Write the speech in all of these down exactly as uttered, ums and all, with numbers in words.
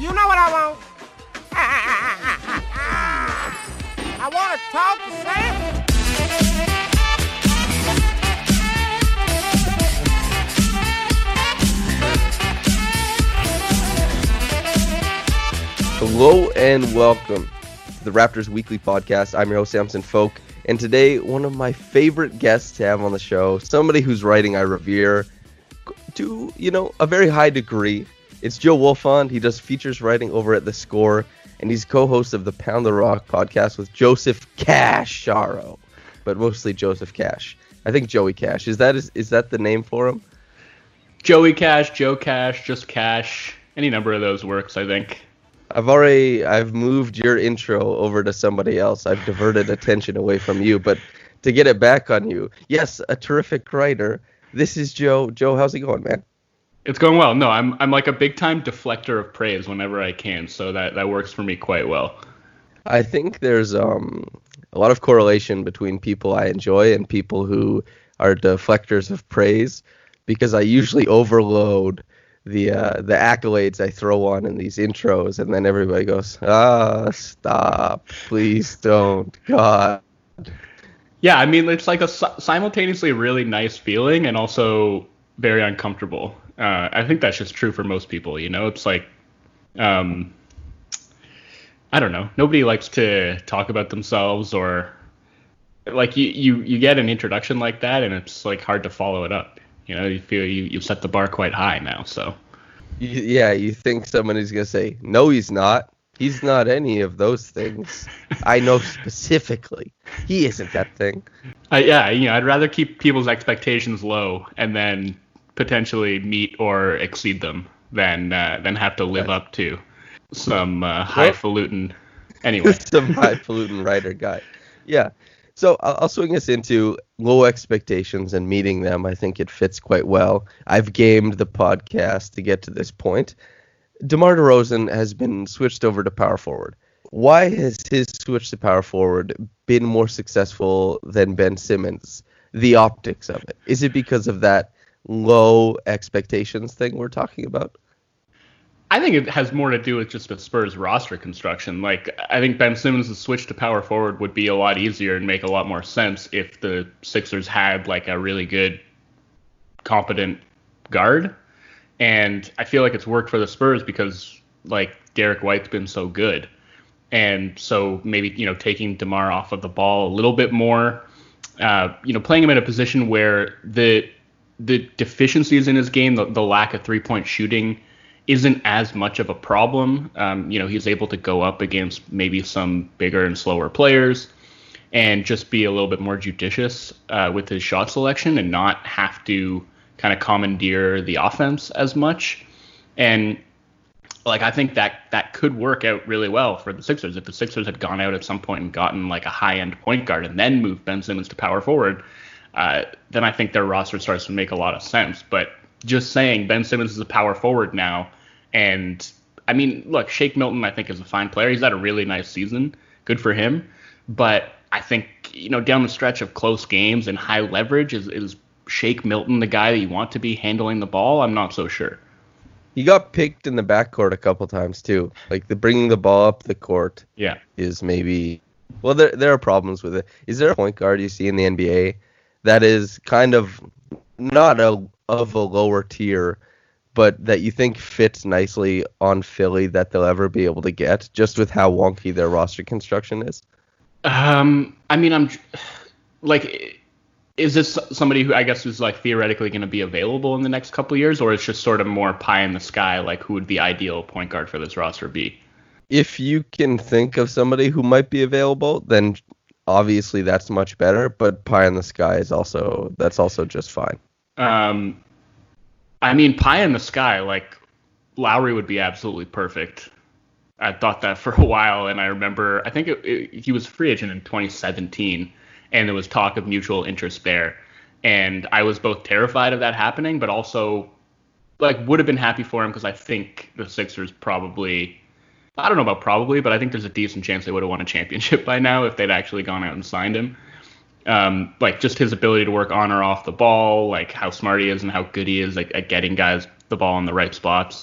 You know what I want? I want to talk to Sam. Hello and welcome to the Raptors Weekly Podcast. I'm your host, Samson Folk, and today one of my favorite guests to have on the show, somebody whose writing I revere to, you know, a very high degree. It's Joe Wolfond. He does features writing over at The Score, and he's co-host of the Pound the Rock podcast with Joseph Cash Sharo, but mostly Joseph Cash. I think Joey Cash. Is that is, is that the name for him? Joey Cash, Joe Cash, just Cash. Any number of those works, I think. I've already, I've moved your intro over to somebody else. I've diverted attention away from you, but to get it back on you, yes, a terrific writer. This is Joe. Joe, how's it going, man? It's going well. No, I'm I'm like a big time deflector of praise whenever I can, so that, that works for me quite well. I think there's um a lot of correlation between people I enjoy and people who are deflectors of praise, because I usually overload the uh, the accolades I throw on in these intros, and then everybody goes, ah, stop, please don't, God. Yeah, I mean, it's like a simultaneously really nice feeling and also very uncomfortable. Uh, I think that's just true for most people, you know? It's like, um, I don't know. Nobody likes to talk about themselves, or like you, you, you get an introduction like that and it's like hard to follow it up. You know, you feel you, you've set the bar quite high now, so. Yeah, you think somebody's going to say, no, he's not. He's not any of those things. I know specifically. He isn't that thing. Uh, yeah, you know, I'd rather keep people's expectations low and then potentially meet or exceed them than uh, than have to live up to some uh, highfalutin. Anyway, some highfalutin writer guy. Yeah. So I'll, I'll swing us into low expectations and meeting them. I think it fits quite well. I've gamed the podcast to get to this point. DeMar DeRozan has been switched over to power forward. Why has his switch to power forward been more successful than Ben Simmons? The optics of it. Is it because of that low expectations thing we're talking about? I think it has more to do with just the Spurs roster construction. Like, I think Ben Simmons' switch to power forward would be a lot easier and make a lot more sense if the Sixers had like a really good, competent guard. And I feel like it's worked for the Spurs because like Derek White's been so good. And so maybe, you know, taking DeMar off of the ball a little bit more, uh, you know, playing him in a position where the the deficiencies in his game, the, the lack of three-point shooting, isn't as much of a problem. Um, you know, he's able to go up against maybe some bigger and slower players and just be a little bit more judicious uh, with his shot selection and not have to kind of commandeer the offense as much. And like, I think that that could work out really well for the Sixers. If the Sixers had gone out at some point and gotten like a high-end point guard and then moved Ben Simmons to power forward, uh, then I think their roster starts to make a lot of sense. But just saying Ben Simmons is a power forward now, and I mean, look, Shake Milton, I think, is a fine player. He's had a really nice season. Good for him. But I think, you know, down the stretch of close games and high leverage, is, is Shake Milton the guy that you want to be handling the ball? I'm not so sure. He got picked in the backcourt a couple times, too. Like, the bringing the ball up the court yeah. is maybe... Well, there there are problems with it. Is there a point guard you see in the N B A that is kind of not a of a lower tier, but that you think fits nicely on Philly that they'll ever be able to get, just with how wonky their roster construction is? Um, I mean, I'm like, is this somebody who I guess is like theoretically going to be available in the next couple of years, or it's just sort of more pie in the sky, like who would the ideal point guard for this roster be? If you can think of somebody who might be available, then obviously that's much better, but pie in the sky is also, that's also just fine. Um, I mean, pie in the sky, like Lowry would be absolutely perfect. I thought that for a while, and I remember, I think it, it, he was a free agent in twenty seventeen, and there was talk of mutual interest there. And I was both terrified of that happening, but also like would have been happy for him because I think the Sixers probably, I don't know about probably, but I think there's a decent chance they would have won a championship by now if they'd actually gone out and signed him. Um, like just his ability to work on or off the ball, like how smart he is and how good he is like, at getting guys the ball in the right spots.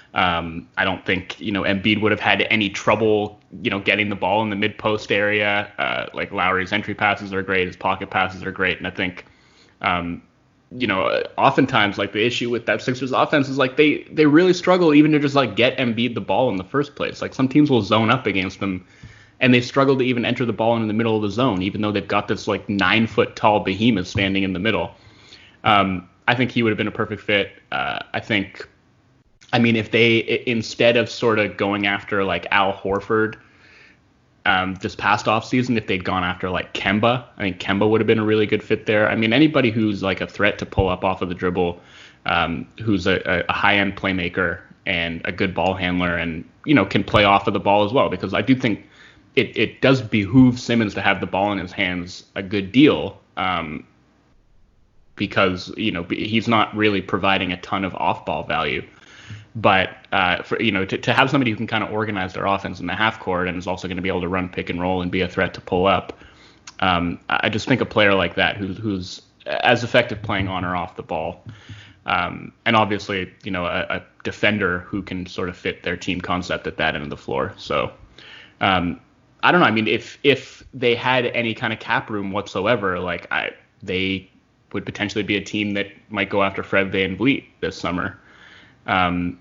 Um, I don't think, you know, Embiid would have had any trouble, you know, getting the ball in the mid-post area. Uh, like Lowry's entry passes are great, his pocket passes are great, and I think, um, you know, oftentimes like the issue with that Sixers offense is like they they really struggle even to just like get Embiid the ball in the first place. Like some teams will zone up against them, and they struggle to even enter the ball in the middle of the zone, even though they've got this like nine foot tall behemoth standing in the middle. Um, I think he would have been a perfect fit. Uh, I think. I mean, if they, instead of sort of going after like Al Horford um, this past offseason, if they'd gone after like Kemba, I think Kemba would have been a really good fit there. I mean, anybody who's like a threat to pull up off of the dribble, um, who's a, a high-end playmaker and a good ball handler and, you know, can play off of the ball as well, because I do think it, it does behoove Simmons to have the ball in his hands a good deal, um, because, you know, he's not really providing a ton of off-ball value. But, uh, for, you know, to, to have somebody who can kind of organize their offense in the half court and is also going to be able to run pick and roll and be a threat to pull up, um, I just think a player like that who's, who's as effective playing on or off the ball, um, and obviously, you know, a, a defender who can sort of fit their team concept at that end of the floor. So, um, I don't know. I mean, if if they had any kind of cap room whatsoever, like I, they would potentially be a team that might go after Fred VanVleet this summer. Um,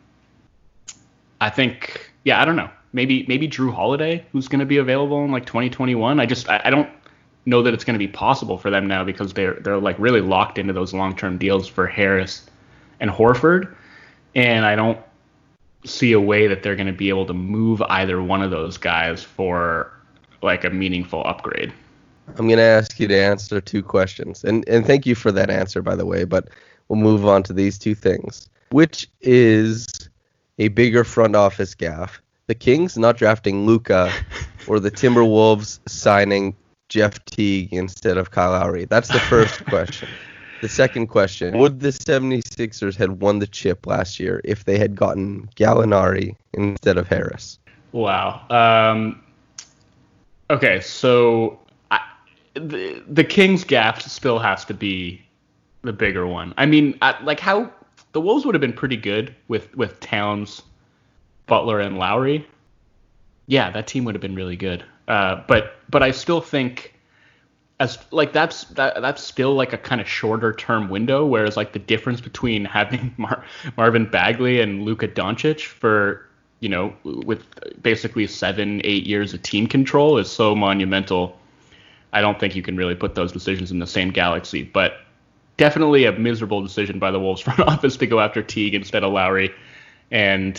I think, yeah, I don't know. Maybe maybe Jrue Holiday, who's going to be available in like twenty twenty-one. I just I, I don't know that it's going to be possible for them now because they're they're like really locked into those long-term deals for Harris and Horford, and I don't see a way that they're going to be able to move either one of those guys for like a meaningful upgrade. I'm going to ask you to answer two questions, and and thank you for that answer, by the way. But we'll move on to these two things. Which is a bigger front office gaffe? The Kings not drafting Luka or the Timberwolves signing Jeff Teague instead of Kyle Lowry? That's the first question. The second question, would the 76ers had won the chip last year if they had gotten Gallinari instead of Harris? Wow. Um, okay, so I, the, the Kings gaffe still has to be the bigger one. I mean, I, like how... The Wolves would have been pretty good with, with Towns, Butler, and Lowry. Yeah, that team would have been really good. Uh, but but I still think as like that's that that's still like a kind of shorter term window. Whereas like the difference between having Mar- Marvin Bagley and Luka Doncic for, you know, with basically seven eight years of team control is so monumental. I don't think you can really put those decisions in the same galaxy, but. Definitely a miserable decision by the Wolves front office to go after Teague instead of Lowry. And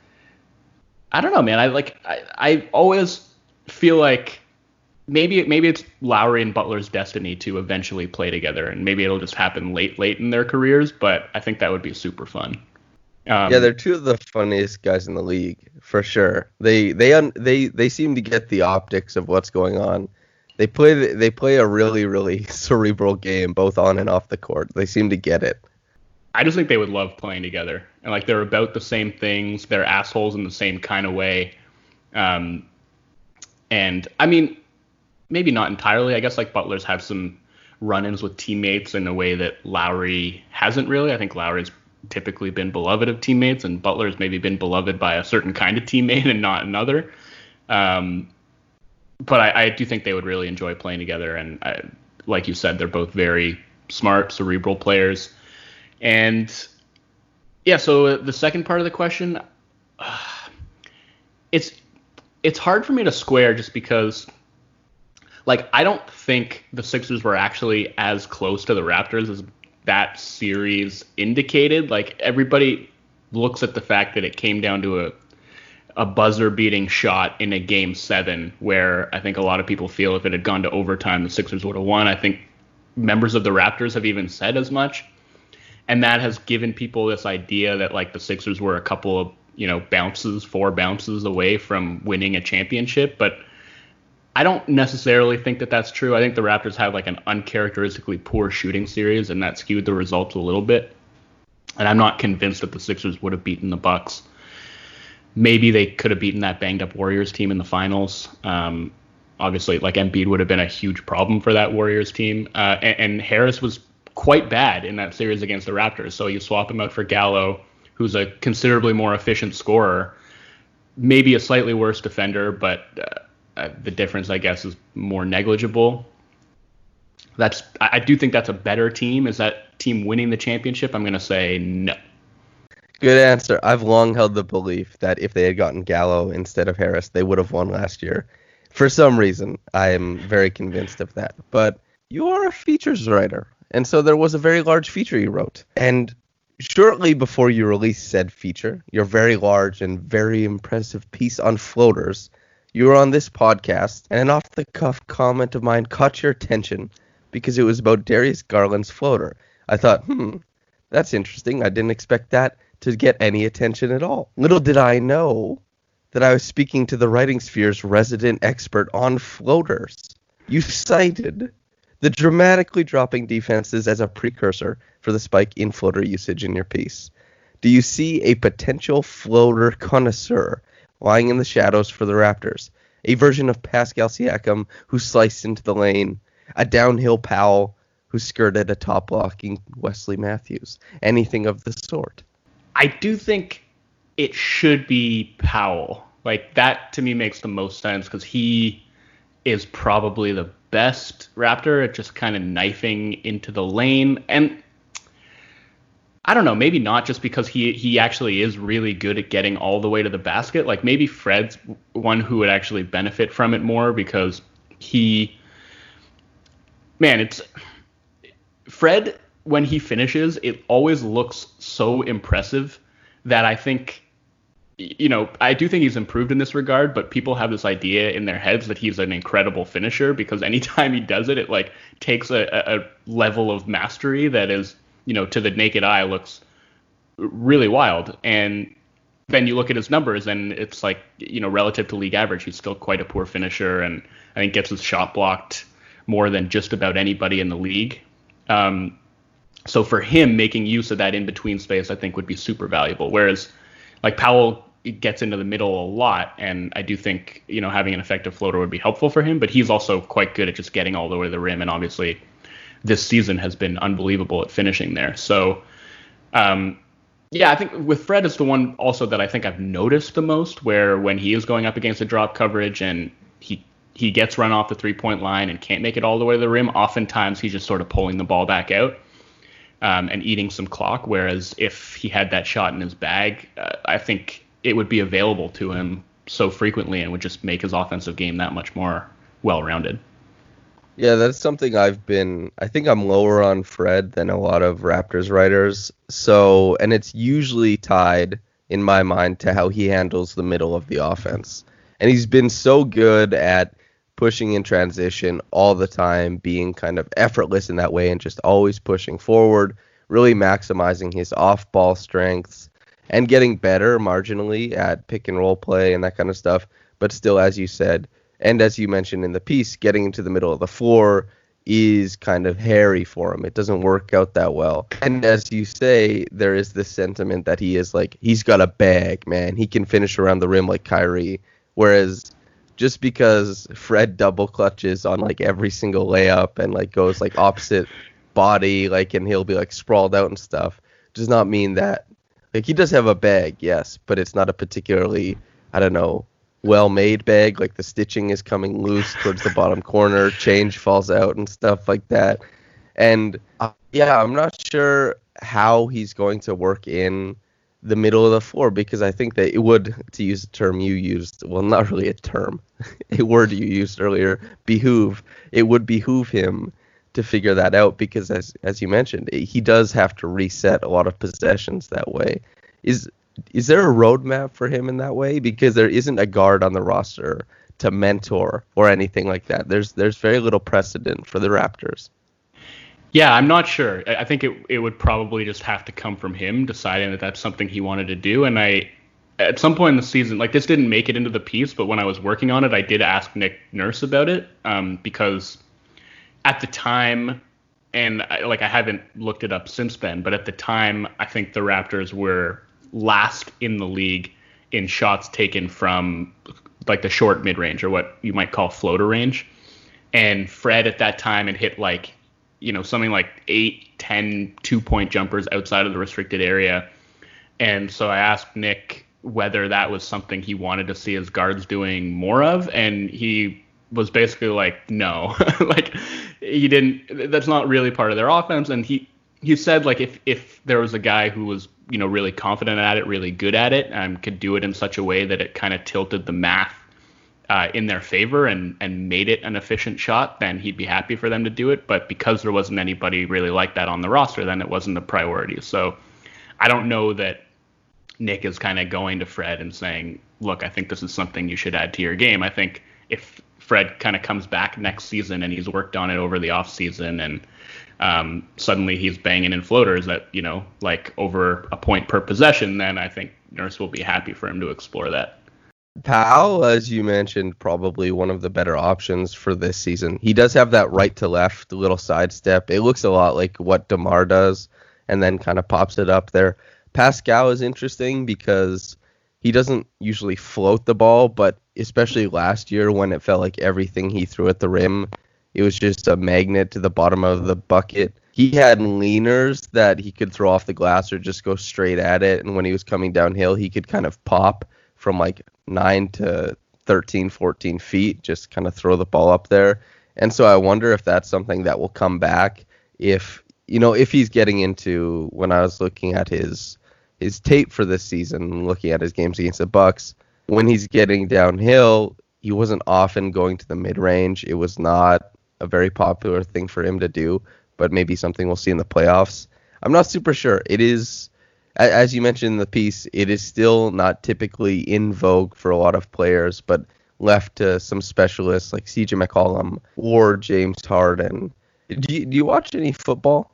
I don't know, man. I like I, I always feel like maybe maybe it's Lowry and Butler's destiny to eventually play together, and maybe it'll just happen late late in their careers, but I think that would be super fun. Um, yeah, they're two of the funniest guys in the league, for sure. They they un, they they seem to get the optics of what's going on. They play they play a really, really cerebral game, both on and off the court. They seem to get it. I just think they would love playing together. And like they're about the same things. They're assholes in the same kind of way. Um, and I mean, maybe not entirely. I guess like Butler's had some run-ins with teammates in a way that Lowry hasn't really. I think Lowry's typically been beloved of teammates, and Butler's maybe been beloved by a certain kind of teammate and not another. Um, But I, I do think they would really enjoy playing together. And I, like you said, they're both very smart, cerebral players. And yeah, so the second part of the question, uh, it's it's hard for me to square just because, like, I don't think the Sixers were actually as close to the Raptors as that series indicated. Like, everybody looks at the fact that it came down to a a buzzer-beating shot in a game seven, where I think a lot of people feel if it had gone to overtime, the Sixers would have won. I think members of the Raptors have even said as much, and that has given people this idea that like the Sixers were a couple of, you know, bounces, four bounces away from winning a championship. But I don't necessarily think that that's true. I think the Raptors had like an uncharacteristically poor shooting series, and that skewed the results a little bit. And I'm not convinced that the Sixers would have beaten the Bucks. Maybe they could have beaten that banged-up Warriors team in the finals. Um, obviously, like Embiid would have been a huge problem for that Warriors team. Uh, and, and Harris was quite bad in that series against the Raptors. So you swap him out for Gallo, who who's a considerably more efficient scorer, maybe a slightly worse defender, but uh, uh, the difference, I guess, is more negligible. That's I, I do think that's a better team. Is that team winning the championship? I'm going to say no. Good answer. I've long held the belief that if they had gotten Gallo instead of Harris, they would have won last year. For some reason, I am very convinced of that. But you are a features writer, and so there was a very large feature you wrote. And shortly before you released said feature, your very large and very impressive piece on floaters, you were on this podcast, and an off-the-cuff comment of mine caught your attention because it was about Darius Garland's floater. I thought, hmm, that's interesting. I didn't expect that to get any attention at all. Little did I know that I was speaking to the Writing Sphere's resident expert on floaters. You cited the dramatically dropping defenses as a precursor for the spike in floater usage in your piece. Do you see a potential floater connoisseur lying in the shadows for the Raptors? A version of Pascal Siakam who sliced into the lane, a downhill Powell who skirted a top-blocking Wesley Matthews, anything of the sort? I do think it should be Powell. Like, that to me makes the most sense because he is probably the best Raptor at just kind of knifing into the lane. And I don't know, maybe not just because he he actually is really good at getting all the way to the basket. Like, maybe Fred's one who would actually benefit from it more because he, man, it's Fred, when he finishes, it always looks so impressive that I think, you know, I do think he's improved in this regard, but people have this idea in their heads that he's an incredible finisher because anytime he does it, it like takes a, a level of mastery that is, you know, to the naked eye looks really wild. And then you look at his numbers and it's like, you know, relative to league average, he's still quite a poor finisher and I think gets his shot blocked more than just about anybody in the league. Um, so for him, making use of that in-between space, I think would be super valuable. Whereas like Powell gets into the middle a lot, and I do think, you know, having an effective floater would be helpful for him, but he's also quite good at just getting all the way to the rim, and obviously this season has been unbelievable at finishing there. So, um, yeah, I think with Fred is the one also that I think I've noticed the most, where when he is going up against a drop coverage and he he gets run off the three-point line and can't make it all the way to the rim, oftentimes he's just sort of pulling the ball back out um, and eating some clock, whereas if he had that shot in his bag, uh, I think it would be available to him so frequently and would just make his offensive game that much more well-rounded. Yeah, that's something I've been, I think I'm lower on Fred than a lot of Raptors writers. So, and it's usually tied in my mind to how he handles the middle of the offense. And he's been so good at pushing in transition all the time, being kind of effortless in that way and just always pushing forward, really maximizing his off-ball strengths and getting better marginally at pick and roll play and that kind of stuff. But still, as you said, and as you mentioned in the piece, getting into the middle of the floor is kind of hairy for him. It doesn't work out that well. And as you say, there is this sentiment that he is like, he's got a bag, man. He can finish around the rim like Kyrie. Whereas just because Fred double clutches on like every single layup and like goes like opposite body, like, and he'll be like sprawled out and stuff, does not mean that, like, he does have a bag, yes, but it's not a particularly, I don't know, well-made bag. Like the stitching is coming loose towards the bottom corner, change falls out and stuff like that. And uh, yeah, I'm not sure how he's going to work in the middle of the floor, because I think that it would, to use a term you used, well, not really a term, a word you used earlier, behoove, it would behoove him to figure that out, because as as you mentioned, he does have to reset a lot of possessions that way. Is Is there a roadmap for him in that way? Because there isn't a guard on the roster to mentor or anything like that. There's there's very little precedent for the Raptors. Yeah, I'm not sure. I think it it would probably just have to come from him deciding that that's something he wanted to do. And I, at some point in the season, like this didn't make it into the piece, but when I was working on it, I did ask Nick Nurse about it um, because at the time, and I, like I haven't looked it up since then, but at the time, I think the Raptors were last in the league in shots taken from like the short mid-range, or what you might call floater range. And Fred at that time had hit like, you know, something like eight, ten two-point jumpers outside of the restricted area. And so I asked Nick whether that was something he wanted to see his guards doing more of, and he was basically like, no, like he didn't. That's not really part of their offense. And he he said like if if there was a guy who was you know really confident at it, really good at it, and could do it in such a way that it kind of tilted the math uh, in their favor and and made it an efficient shot, then he'd be happy for them to do it. But because there wasn't anybody really like that on the roster, then it wasn't a priority. So I don't know that Nick is kind of going to Fred and saying, look, I think this is something you should add to your game. I think if Fred kind of comes back next season and he's worked on it over the off season and um, suddenly he's banging in floaters at, you know, like over a point per possession, then I think Nurse will be happy for him to explore that. Powell, as you mentioned, probably one of the better options for this season. He does have that right to left little sidestep. It looks a lot like what DeMar does and then kind of pops it up there. Pascal is interesting because he doesn't usually float the ball, but especially last year when it felt like everything he threw at the rim, it was just a magnet to the bottom of the bucket. He had leaners that he could throw off the glass or just go straight at it, and when he was coming downhill, he could kind of pop from like nine to thirteen, fourteen feet, just kind of throw the ball up there. And so I wonder if that's something that will come back if, you know, if he's getting into, when I was looking at his his tape for this season, looking at his games against the Bucks, when he's getting downhill, he wasn't often going to the mid-range. It was not a very popular thing for him to do, but maybe something we'll see in the playoffs. I'm not super sure. It is, as you mentioned in the piece, it is still not typically in vogue for a lot of players, but left to some specialists like C J McCollum or James Harden. Do you, do you watch any football?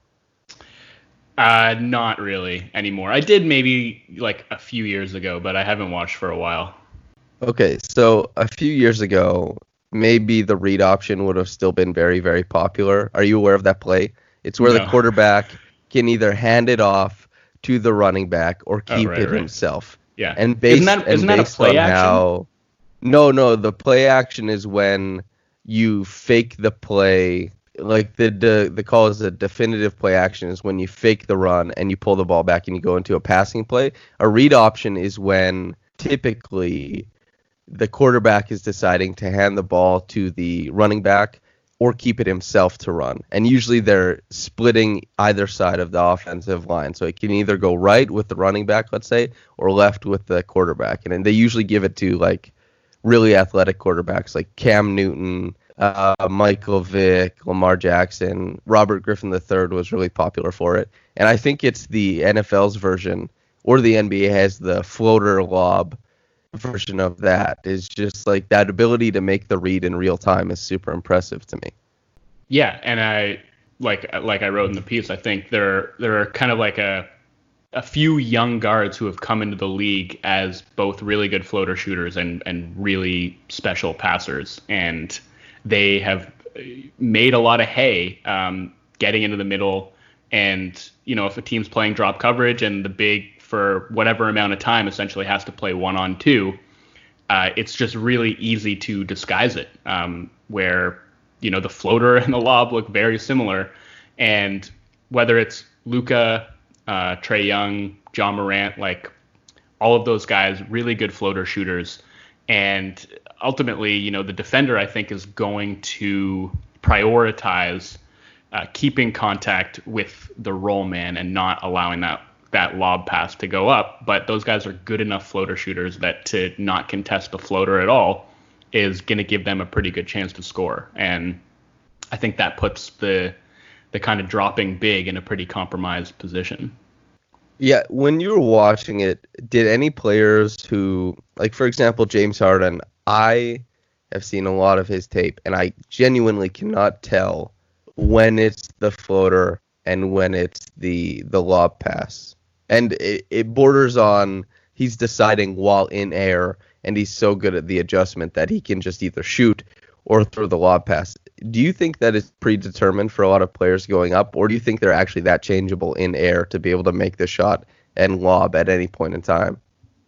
Uh, not really anymore. I did maybe like a few years ago, but I haven't watched for a while. Okay, so a few years ago, maybe the read option would have still been very, very popular. Are you aware of that play? It's where No. the quarterback can either hand it off to the running back or keep Oh, right, it right. himself. Yeah. And based, isn't that, and isn't that a based play on action? how, no, no, the play action is when you fake the play. Like the, the the call is a definitive play action is when you fake the run and you pull the ball back and you go into a passing play. A read option is when typically the quarterback is deciding to hand the ball to the running back or keep it himself to run. And usually they're splitting either side of the offensive line. So it can either go right with the running back, let's say, or left with the quarterback. And then they usually give it to like really athletic quarterbacks like Cam Newton, Uh, Michael Vick, Lamar Jackson, Robert Griffin the third was really popular for it. And I think it's the N F L's version, or the N B A has the floater lob version of that. Is just like that ability to make the read in real time is super impressive to me. Yeah, and I like like I wrote in the piece, I think there there are kind of like a a few young guards who have come into the league as both really good floater shooters and and really special passers, and they have made a lot of hay um, getting into the middle. And, you know, if a team's playing drop coverage and the big for whatever amount of time essentially has to play one on two, uh, it's just really easy to disguise it um, where, you know, the floater and the lob look very similar. And whether it's Luka, uh, Trae Young, John Morant, like all of those guys, really good floater shooters. And ultimately, you know, the defender, I think, is going to prioritize uh, keeping contact with the roll man and not allowing that, that lob pass to go up. But those guys are good enough floater shooters that to not contest the floater at all is going to give them a pretty good chance to score. And I think that puts the the kind of dropping big in a pretty compromised position. Yeah, when you were watching it, did any players who, like, for example, James Harden, I have seen a lot of his tape, and I genuinely cannot tell when it's the floater and when it's the the lob pass. And it, it borders on he's deciding while in air, and he's so good at the adjustment that he can just either shoot or throw the lob pass. Do you think that is predetermined for a lot of players going up, or do you think they're actually that changeable in air to be able to make the shot and lob at any point in time?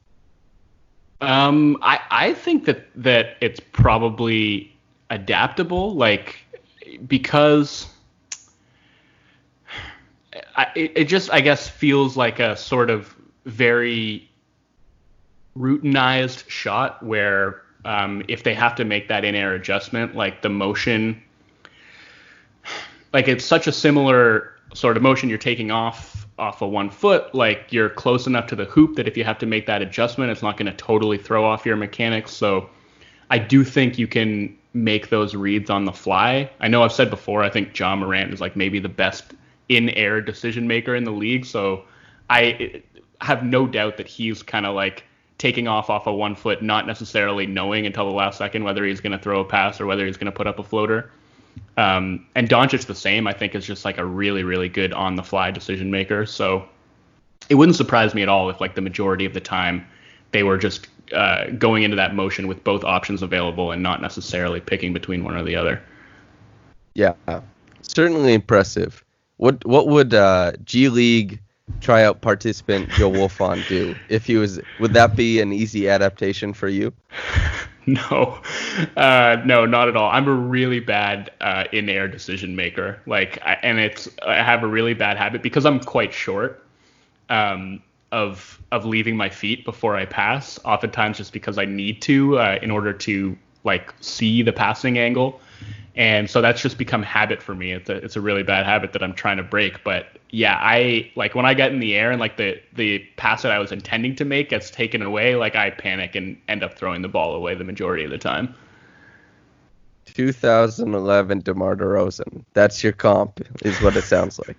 Um, I, I think that, that it's probably adaptable, like, because I, it, it just, I guess, feels like a sort of very routinized shot where um, if they have to make that in-air adjustment, like the motion, like it's such a similar sort of motion you're taking off off of one foot, like you're close enough to the hoop that if you have to make that adjustment, it's not going to totally throw off your mechanics. So I do think you can make those reads on the fly. I know I've said before, I think Ja Morant is like maybe the best in-air decision maker in the league. So I have no doubt that he's kind of like taking off off of one foot, not necessarily knowing until the last second whether he's going to throw a pass or whether he's going to put up a floater. Um, and Doncic the same, I think, is just like a really, really good on-the-fly decision maker. So it wouldn't surprise me at all if like the majority of the time they were just uh, going into that motion with both options available and not necessarily picking between one or the other. Yeah, certainly impressive. What what would uh, G League tryout participant Joe Wolfond do if he was? Would that be an easy adaptation for you? No, uh, no, not at all. I'm a really bad uh, in-air decision maker. Like, I, and it's I have a really bad habit because I'm quite short um, of of leaving my feet before I pass. Oftentimes, just because I need to uh, in order to like see the passing angle, and so that's just become habit for me. It's a it's a really bad habit that I'm trying to break. But yeah, I like when I get in the air and like the the pass that I was intending to make gets taken away, like I panic and end up throwing the ball away the majority of the time. two thousand eleven DeMar DeRozan. That's your comp, is what it sounds like.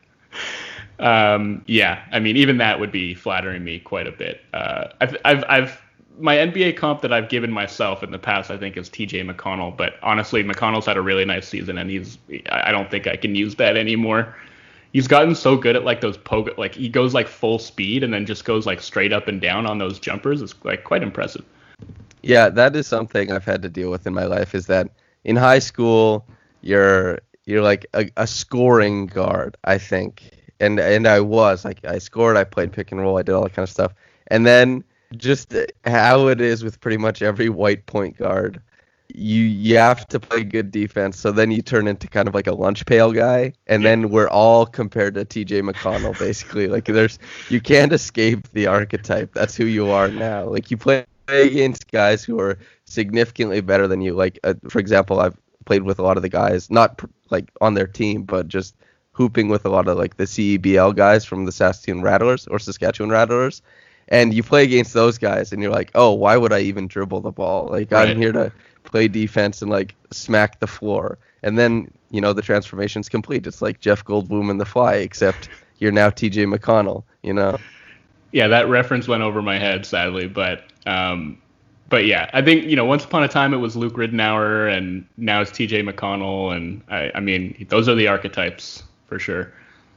Um, yeah, I mean, even that would be flattering me quite a bit. Uh, I've, I've, I've, my N B A comp that I've given myself in the past, I think, is T J McConnell. But honestly, McConnell's had a really nice season, and he's, I don't think I can use that anymore. He's gotten so good at like those pogo, like he goes like full speed and then just goes like straight up and down on those jumpers. It's like quite impressive. Yeah, that is something I've had to deal with in my life. Is that in high school you're you're like a, a scoring guard, I think, and and I was like I scored, I played pick and roll, I did all that kind of stuff, and then just how it is with pretty much every white point guard. You you have to play good defense, so then you turn into kind of like a lunch pail guy, and then we're all compared to T J McConnell, basically. Like there's you can't escape the archetype. That's who you are now. Like you play against guys who are significantly better than you. Like uh, for example, I've played with a lot of the guys, not pr- like on their team, but just hooping with a lot of like the C E B L guys from the Saskatoon Rattlers or Saskatchewan Rattlers. And you play against those guys, and you're like, oh, why would I even dribble the ball? Like, right. I'm here to play defense and, like, smack the floor. And then, you know, the transformation's complete. It's like Jeff Goldblum in The Fly, except you're now T J McConnell, you know? Yeah, that reference went over my head, sadly. But, um, but yeah, I think, you know, once upon a time it was Luke Ridenour, and now it's T J McConnell. And, I, I mean, those are the archetypes for sure.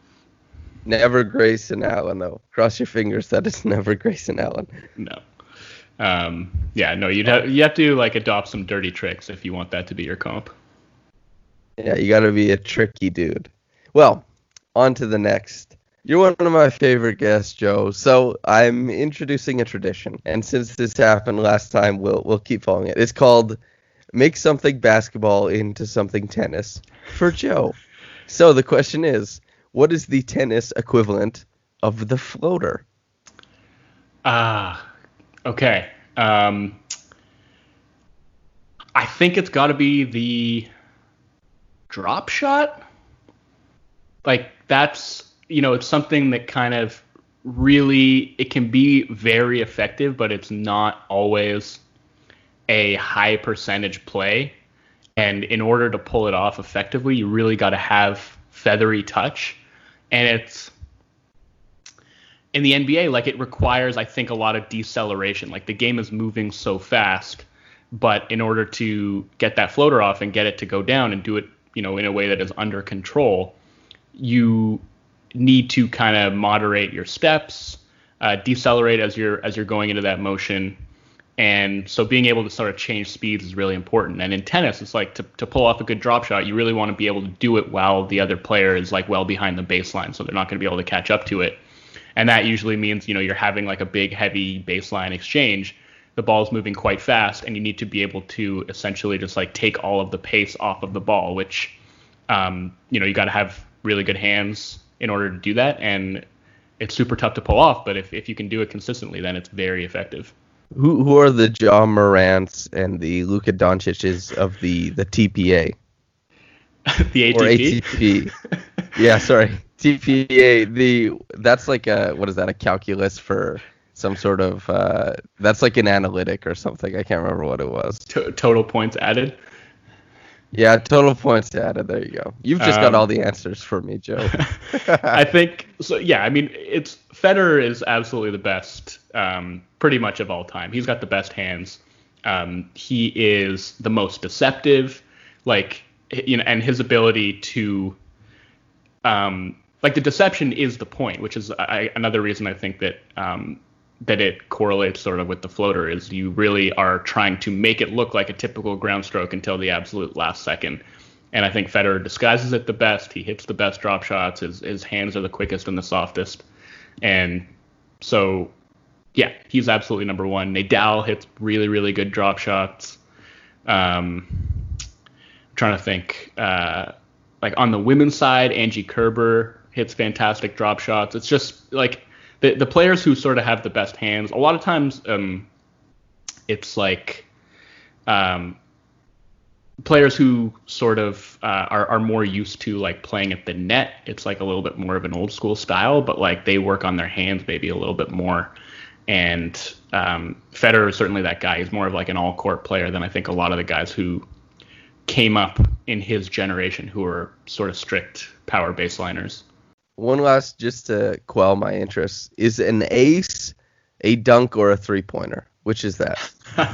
Never Grayson Allen, though. Cross your fingers that it's never Grayson Allen. No. Um, yeah, no, you'd have, you have to, like, adopt some dirty tricks if you want that to be your comp. Yeah, you got to be a tricky dude. Well, on to the next. You're one of my favorite guests, Joe, so I'm introducing a tradition. And since this happened last time, we'll we'll keep following it. It's called Make Something Basketball into Something Tennis for Joe. So the question is, what is the tennis equivalent of the floater? Ah, uh, okay. Um, I think it's got to be the drop shot. Like that's, you know, it's something that kind of really, it can be very effective, but it's not always a high percentage play. And in order to pull it off effectively, you really got to have feathery touch. And it's in the N B A, like it requires, I think, a lot of deceleration. Like the game is moving so fast, but in order to get that floater off and get it to go down and do it, you know, in a way that is under control, you need to kind of moderate your steps, uh, decelerate as you're as you're going into that motion. And so being able to sort of change speeds is really important. And in tennis, it's like to, to pull off a good drop shot, you really want to be able to do it while the other player is like well behind the baseline. So they're not going to be able to catch up to it. And that usually means, you know, you're having like a big, heavy baseline exchange. The ball's moving quite fast, and you need to be able to essentially just like take all of the pace off of the ball, which, um, you know, you got to have really good hands in order to do that. And it's super tough to pull off. But if, if you can do it consistently, then it's very effective. Who who are the John Morants and the Luka Doncic's of the, the T P A? The A T P? Or A T P. Yeah, sorry. T P A, the that's like a, what is that, a calculus for some sort of, uh, that's like an analytic or something. I can't remember what it was. T- total points added? Yeah, total points added. There you go. You've just Um, got all the answers for me, Joe. I think so. Yeah, I mean, it's Federer is absolutely the best, um, pretty much of all time. He's got the best hands. Um, he is the most deceptive, like you know, and his ability to, um, like the deception is the point, which is I, another reason I think that um, that it correlates sort of with the floater is you really are trying to make it look like a typical ground stroke until the absolute last second. And I think Federer disguises it the best. He hits the best drop shots. His his hands are the quickest and the softest. And so, yeah, he's absolutely number one. Nadal hits really, really good drop shots. Um, I'm trying to think. Uh, like on the women's side, Angie Kerber hits fantastic drop shots. It's just like the the players who sort of have the best hands. A lot of times, um, it's like um, players who sort of uh, are are more used to like playing at the net. It's like a little bit more of an old school style, but like they work on their hands maybe a little bit more. And um, Federer is certainly that guy. He's more of like an all court player than I think a lot of the guys who came up in his generation who are sort of strict power baseliners. One last, just to quell my interest, is an ace a dunk or a three-pointer? Which is that?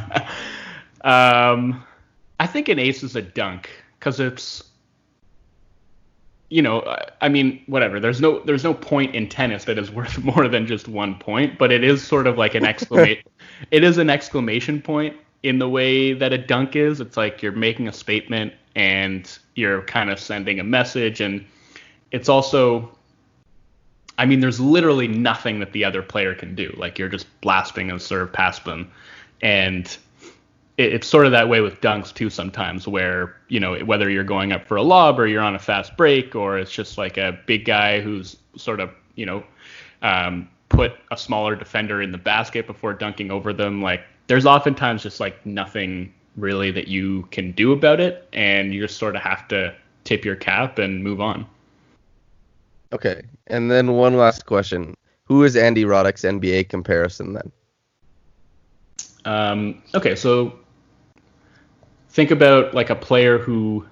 um, I think an ace is a dunk because it's, you know, I mean, whatever. There's no there's no point in tennis that is worth more than just one point, but it is sort of like an exclamation. It is an exclamation point in the way that a dunk is. It's like you're making a statement and you're kind of sending a message, and it's also, I mean, there's literally nothing that the other player can do. Like you're just blasting a serve past them. And it, it's sort of that way with dunks too sometimes where, you know, whether you're going up for a lob or you're on a fast break or it's just like a big guy who's sort of, you know, um, put a smaller defender in the basket before dunking over them. Like there's oftentimes just like nothing really that you can do about it. And you just sort of have to tip your cap and move on. Okay, and then one last question. Who is Andy Roddick's N B A comparison then? Um, okay, so think about like a player who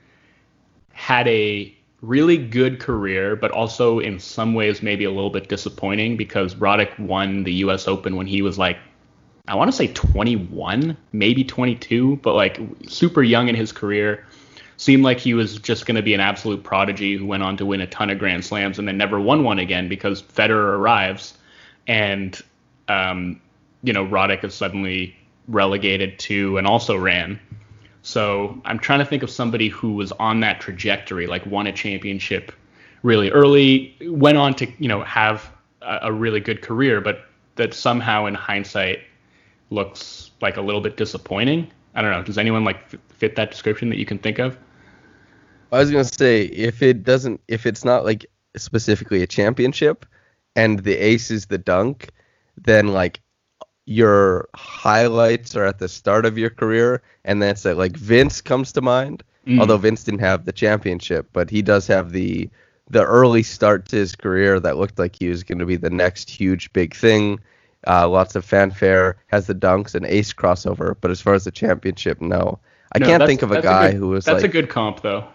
had a really good career, but also in some ways maybe a little bit disappointing because Roddick won the U S Open when he was like, I want to say twenty-one, maybe twenty-two, but like super young in his career. Seemed like he was just going to be an absolute prodigy who went on to win a ton of Grand Slams and then never won one again because Federer arrives and, um, you know, Roddick is suddenly relegated to and also ran. So I'm trying to think of somebody who was on that trajectory, like won a championship really early, went on to, you know, have a, a really good career, but that somehow in hindsight looks like a little bit disappointing. I don't know. Does anyone like fit that description that you can think of? I was gonna say if it doesn't, if it's not like specifically a championship, and the ace is the dunk, then like your highlights are at the start of your career, and that's it. Like Vince comes to mind, mm. although Vince didn't have the championship, but he does have the the early start to his career that looked like he was going to be the next huge big thing. Uh, lots of fanfare, has the dunks and ace crossover, but as far as the championship, no. I no, can't think of a guy a good, who was that's like... That's a good comp, though.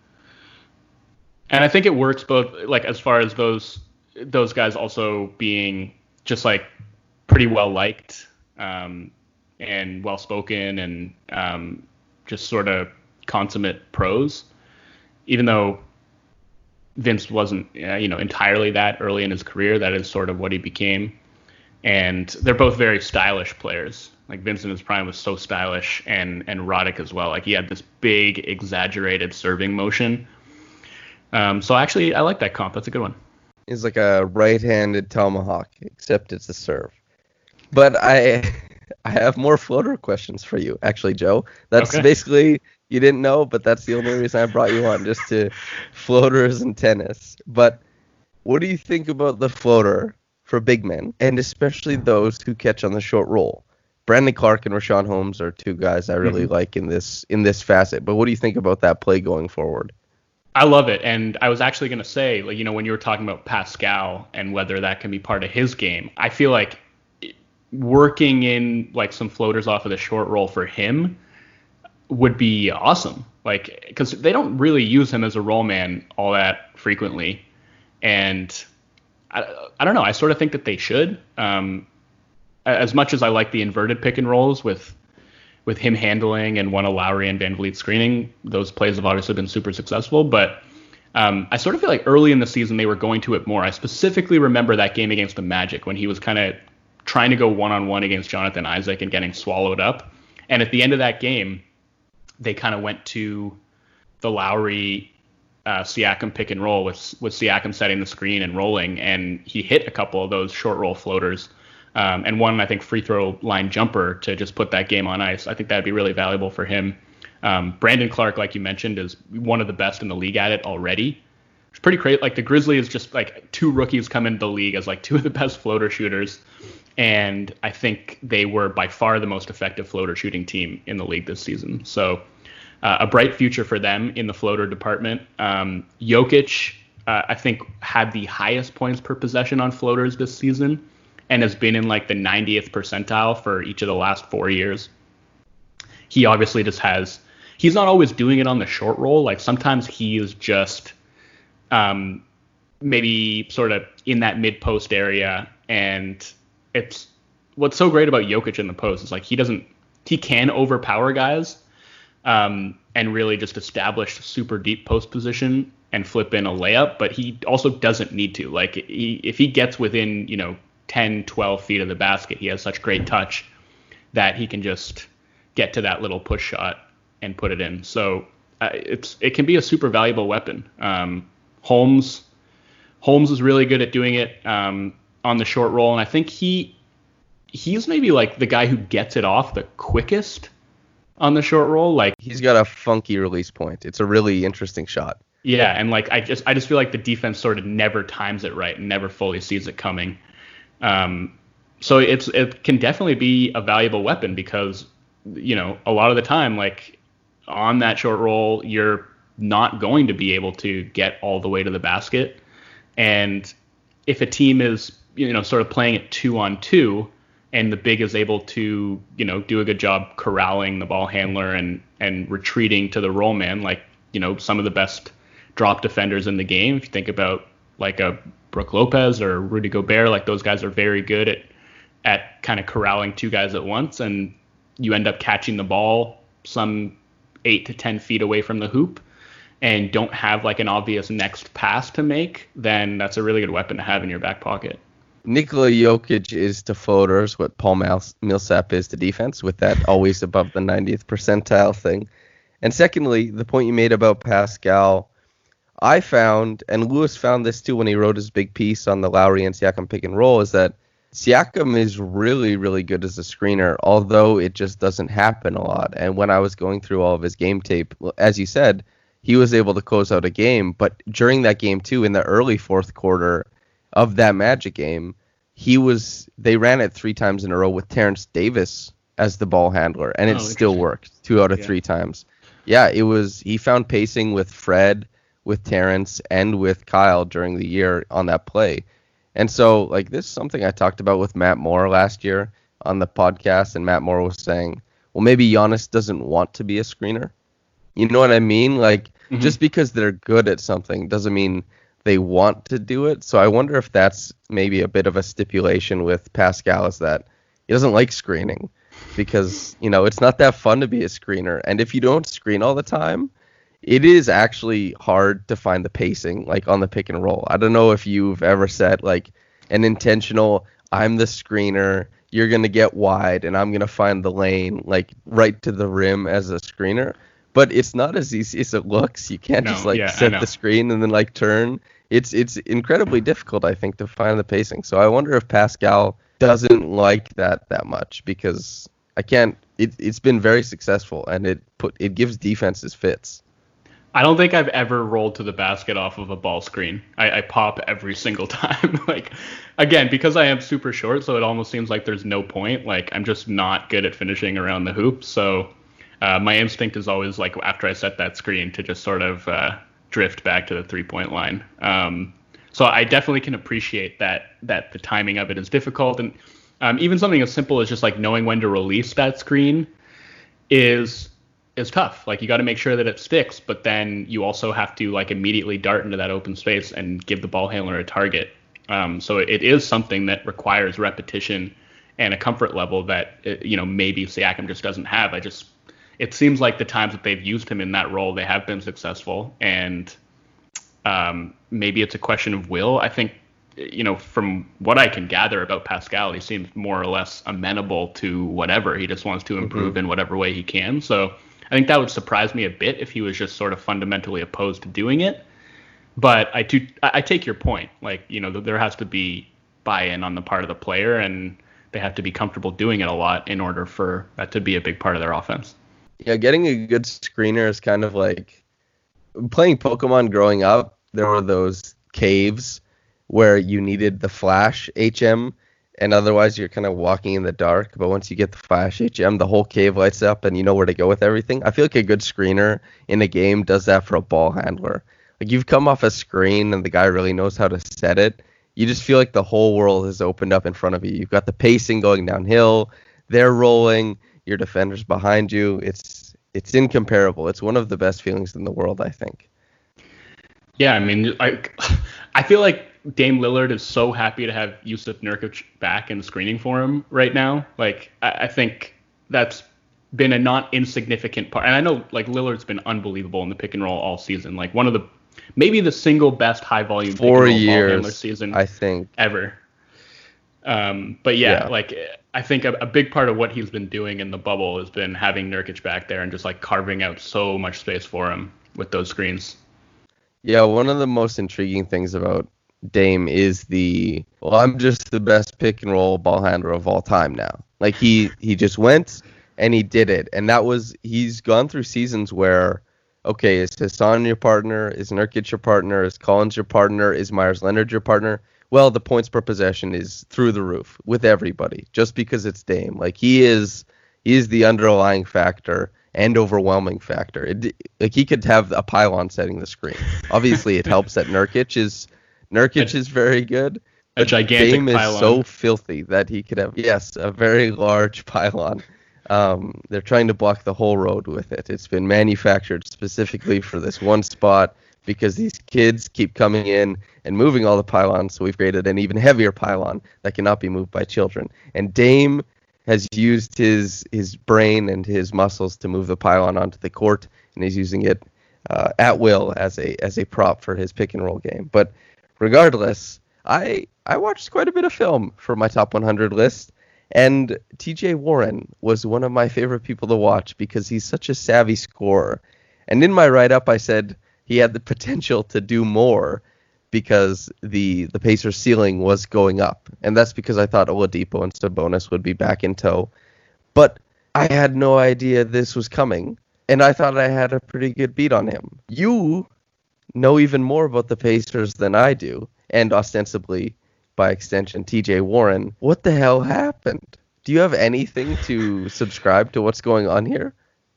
And I think it works both, like, as far as those those guys also being just, like, pretty well-liked um, and well-spoken and um, just sort of consummate pros, even though Vince wasn't, uh, you know, entirely that early in his career. That is sort of what he became. And they're both very stylish players. Like Vince in his prime was so stylish, and and Roddick as well. Like he had this big, exaggerated serving motion. Um, so actually, I like that comp. That's a good one. It's like a right-handed tomahawk, except it's a serve. But I I have more floater questions for you, actually, Joe. That's okay. Basically, you didn't know, but that's the only reason I brought you on, just to floaters and tennis. But what do you think about the floater for big men, and especially those who catch on the short roll? Brandon Clark and Rashawn Holmes are two guys I really mm-hmm. like in this in this facet. But what do you think about that play going forward? I love it. And I was actually going to say, like, you know, when you were talking about Pascal and whether that can be part of his game, I feel like working in like some floaters off of the short roll for him would be awesome. Like, because they don't really use him as a roll man all that frequently. And I, I don't know. I sort of think that they should. Um, as much as I like the inverted pick and rolls with with him handling and one of Lowry and Van Vliet screening, those plays have obviously been super successful. But um, I sort of feel like early in the season they were going to it more. I specifically remember that game against the Magic when he was kind of trying to go one-on-one against Jonathan Isaac and getting swallowed up. And at the end of that game, they kind of went to the Lowry uh, Siakam pick and roll with, with Siakam setting the screen and rolling. And he hit a couple of those short roll floaters. Um, and one, I think, free throw line jumper to just put that game on ice. I think that'd be really valuable for him. Um, Brandon Clark, like you mentioned, is one of the best in the league at it already. It's pretty crazy. Like the Grizzlies, just like two rookies come into the league as like two of the best floater shooters. And I think they were by far the most effective floater shooting team in the league this season. So uh, a bright future for them in the floater department. Um, Jokic, uh, I think, had the highest points per possession on floaters this season, and has been in like the ninetieth percentile for each of the last four years. He obviously just has, he's not always doing it on the short roll. Like sometimes he is just um, maybe sort of in that mid post area. And it's what's so great about Jokic in the post is like, he doesn't, he can overpower guys um, and really just establish super deep post position and flip in a layup, but he also doesn't need to. Like he, if he gets within, you know, ten, twelve feet of the basket, he has such great touch that he can just get to that little push shot and put it in. So uh, it's it can be a super valuable weapon. Um, Holmes Holmes is really good at doing it um, on the short roll, and I think he he's maybe like the guy who gets it off the quickest on the short roll. Like he's got a funky release point. It's a really interesting shot. Yeah, and like I just I just feel like the defense sort of never times it right and never fully sees it coming. Um, so it's it can definitely be a valuable weapon because, you know, a lot of the time, like on that short roll, you're not going to be able to get all the way to the basket. And if a team is, you know, sort of playing it two on two and the big is able to, you know, do a good job corralling the ball handler and, and retreating to the roll man, like, you know, some of the best drop defenders in the game, if you think about like a Brook Lopez or Rudy Gobert, like those guys are very good at at kind of corralling two guys at once, and you end up catching the ball some eight to ten feet away from the hoop and don't have like an obvious next pass to make, then that's a really good weapon to have in your back pocket. Nikola Jokic is to floaters what Paul Millsap is to defense, with that always above the ninetieth percentile thing. And secondly, the point you made about Pascal, I found, and Lewis found this too when he wrote his big piece on the Lowry and Siakam pick and roll, is that Siakam is really, really good as a screener, although it just doesn't happen a lot. And when I was going through all of his game tape, as you said, he was able to close out a game. But during that game too, in the early fourth quarter of that Magic game, he was they ran it three times in a row with Terrence Davis as the ball handler, and it oh, still worked two out of yeah. three times. Yeah, it was. He found pacing with Fred, with Terrence, and with Kyle during the year on that play. And so, like, this is something I talked about with Matt Moore last year on the podcast, and Matt Moore was saying, well, maybe Giannis doesn't want to be a screener. You know what I mean? Like, mm-hmm. just because they're good at something doesn't mean they want to do it. So I wonder if that's maybe a bit of a stipulation with Pascal, is that he doesn't like screening because, you know, it's not that fun to be a screener. And if you don't screen all the time, it is actually hard to find the pacing, like on the pick and roll. I don't know if you've ever set like an intentional, I'm the screener, you're going to get wide, and I'm going to find the lane like right to the rim as a screener. But it's not as easy as it looks. You can't no, just like yeah, set the screen and then like turn. It's it's incredibly difficult, I think, to find the pacing. So I wonder if Pascal doesn't like that that much, because I can't. It, it's been very successful, and it put it gives defenses fits. I don't think I've ever rolled to the basket off of a ball screen. I, I pop every single time. Like, again, because I am super short, so it almost seems like there's no point. Like, I'm just not good at finishing around the hoop. So uh, my instinct is always, like, after I set that screen to just sort of uh, drift back to the three-point line. Um, so I definitely can appreciate that that the timing of it is difficult. And um, even something as simple as just, like, knowing when to release that screen is... is tough. Like, you got to make sure that it sticks, but then you also have to like immediately dart into that open space and give the ball handler a target. Um, so it is something that requires repetition and a comfort level that, you know, maybe Siakam just doesn't have. I just, it seems like the times that they've used him in that role, they have been successful, and um, maybe it's a question of will. I think, you know, from what I can gather about Pascal, he seems more or less amenable to whatever. He just wants to improve mm-hmm. in whatever way he can. So I think that would surprise me a bit if he was just sort of fundamentally opposed to doing it. But I do, I take your point. Like, you know, there has to be buy-in on the part of the player, and they have to be comfortable doing it a lot in order for that to be a big part of their offense. Yeah, getting a good screener is kind of like playing Pokemon growing up. There were those caves where you needed the flash H M, and otherwise you're kind of walking in the dark. But once you get the flash H M, the whole cave lights up and you know where to go with everything. I feel like a good screener in a game does that for a ball handler. Like, you've come off a screen and the guy really knows how to set it. You just feel like the whole world has opened up in front of you. You've got the pacing going downhill. They're rolling. Your defender's behind you. It's it's incomparable. It's one of the best feelings in the world, I think. Yeah, I mean, I, I feel like Dame Lillard is so happy to have Yusuf Nurkic back and screening for him right now. Like, I, I think that's been a not insignificant part. And I know, like, Lillard's been unbelievable in the pick and roll all season. Like, one of the, maybe the single best high volume pick and roll ball handler season I think ever. Um, but yeah, yeah, like, I think a, a big part of what he's been doing in the bubble has been having Nurkic back there and just like carving out so much space for him with those screens. Yeah, one of the most intriguing things about Dame is the, well, I'm just the best pick and roll ball handler of all time now. Like, he he just went and he did it. And that was, he's gone through seasons where, okay, is Hassan your partner? Is Nurkic your partner? Is Collins your partner? Is Myers Leonard your partner? Well, the points per possession is through the roof with everybody just because it's Dame. Like, he is he is the underlying factor and overwhelming factor. It, like, he could have a pylon setting the screen. Obviously, it helps that Nurkic is Nurkic a, is very good. A gigantic Dame pylon. Is so filthy that he could have, yes, a very large pylon. Um, they're trying to block the whole road with it. It's been manufactured specifically for this one spot because these kids keep coming in and moving all the pylons, so we've created an even heavier pylon that cannot be moved by children. And Dame has used his his brain and his muscles to move the pylon onto the court, and he's using it uh, at will as a as a prop for his pick and roll game. But regardless, I I watched quite a bit of film for my top one hundred list, and T J Warren was one of my favorite people to watch because he's such a savvy scorer. And in my write-up, I said he had the potential to do more because the the Pacers' ceiling was going up. And that's because I thought Oladipo and Sabonis would be back in tow. But I had no idea this was coming, and I thought I had a pretty good beat on him. You know even more about the Pacers than I do, and ostensibly, by extension, T J Warren. What the hell happened? Do you have anything to subscribe to what's going on here?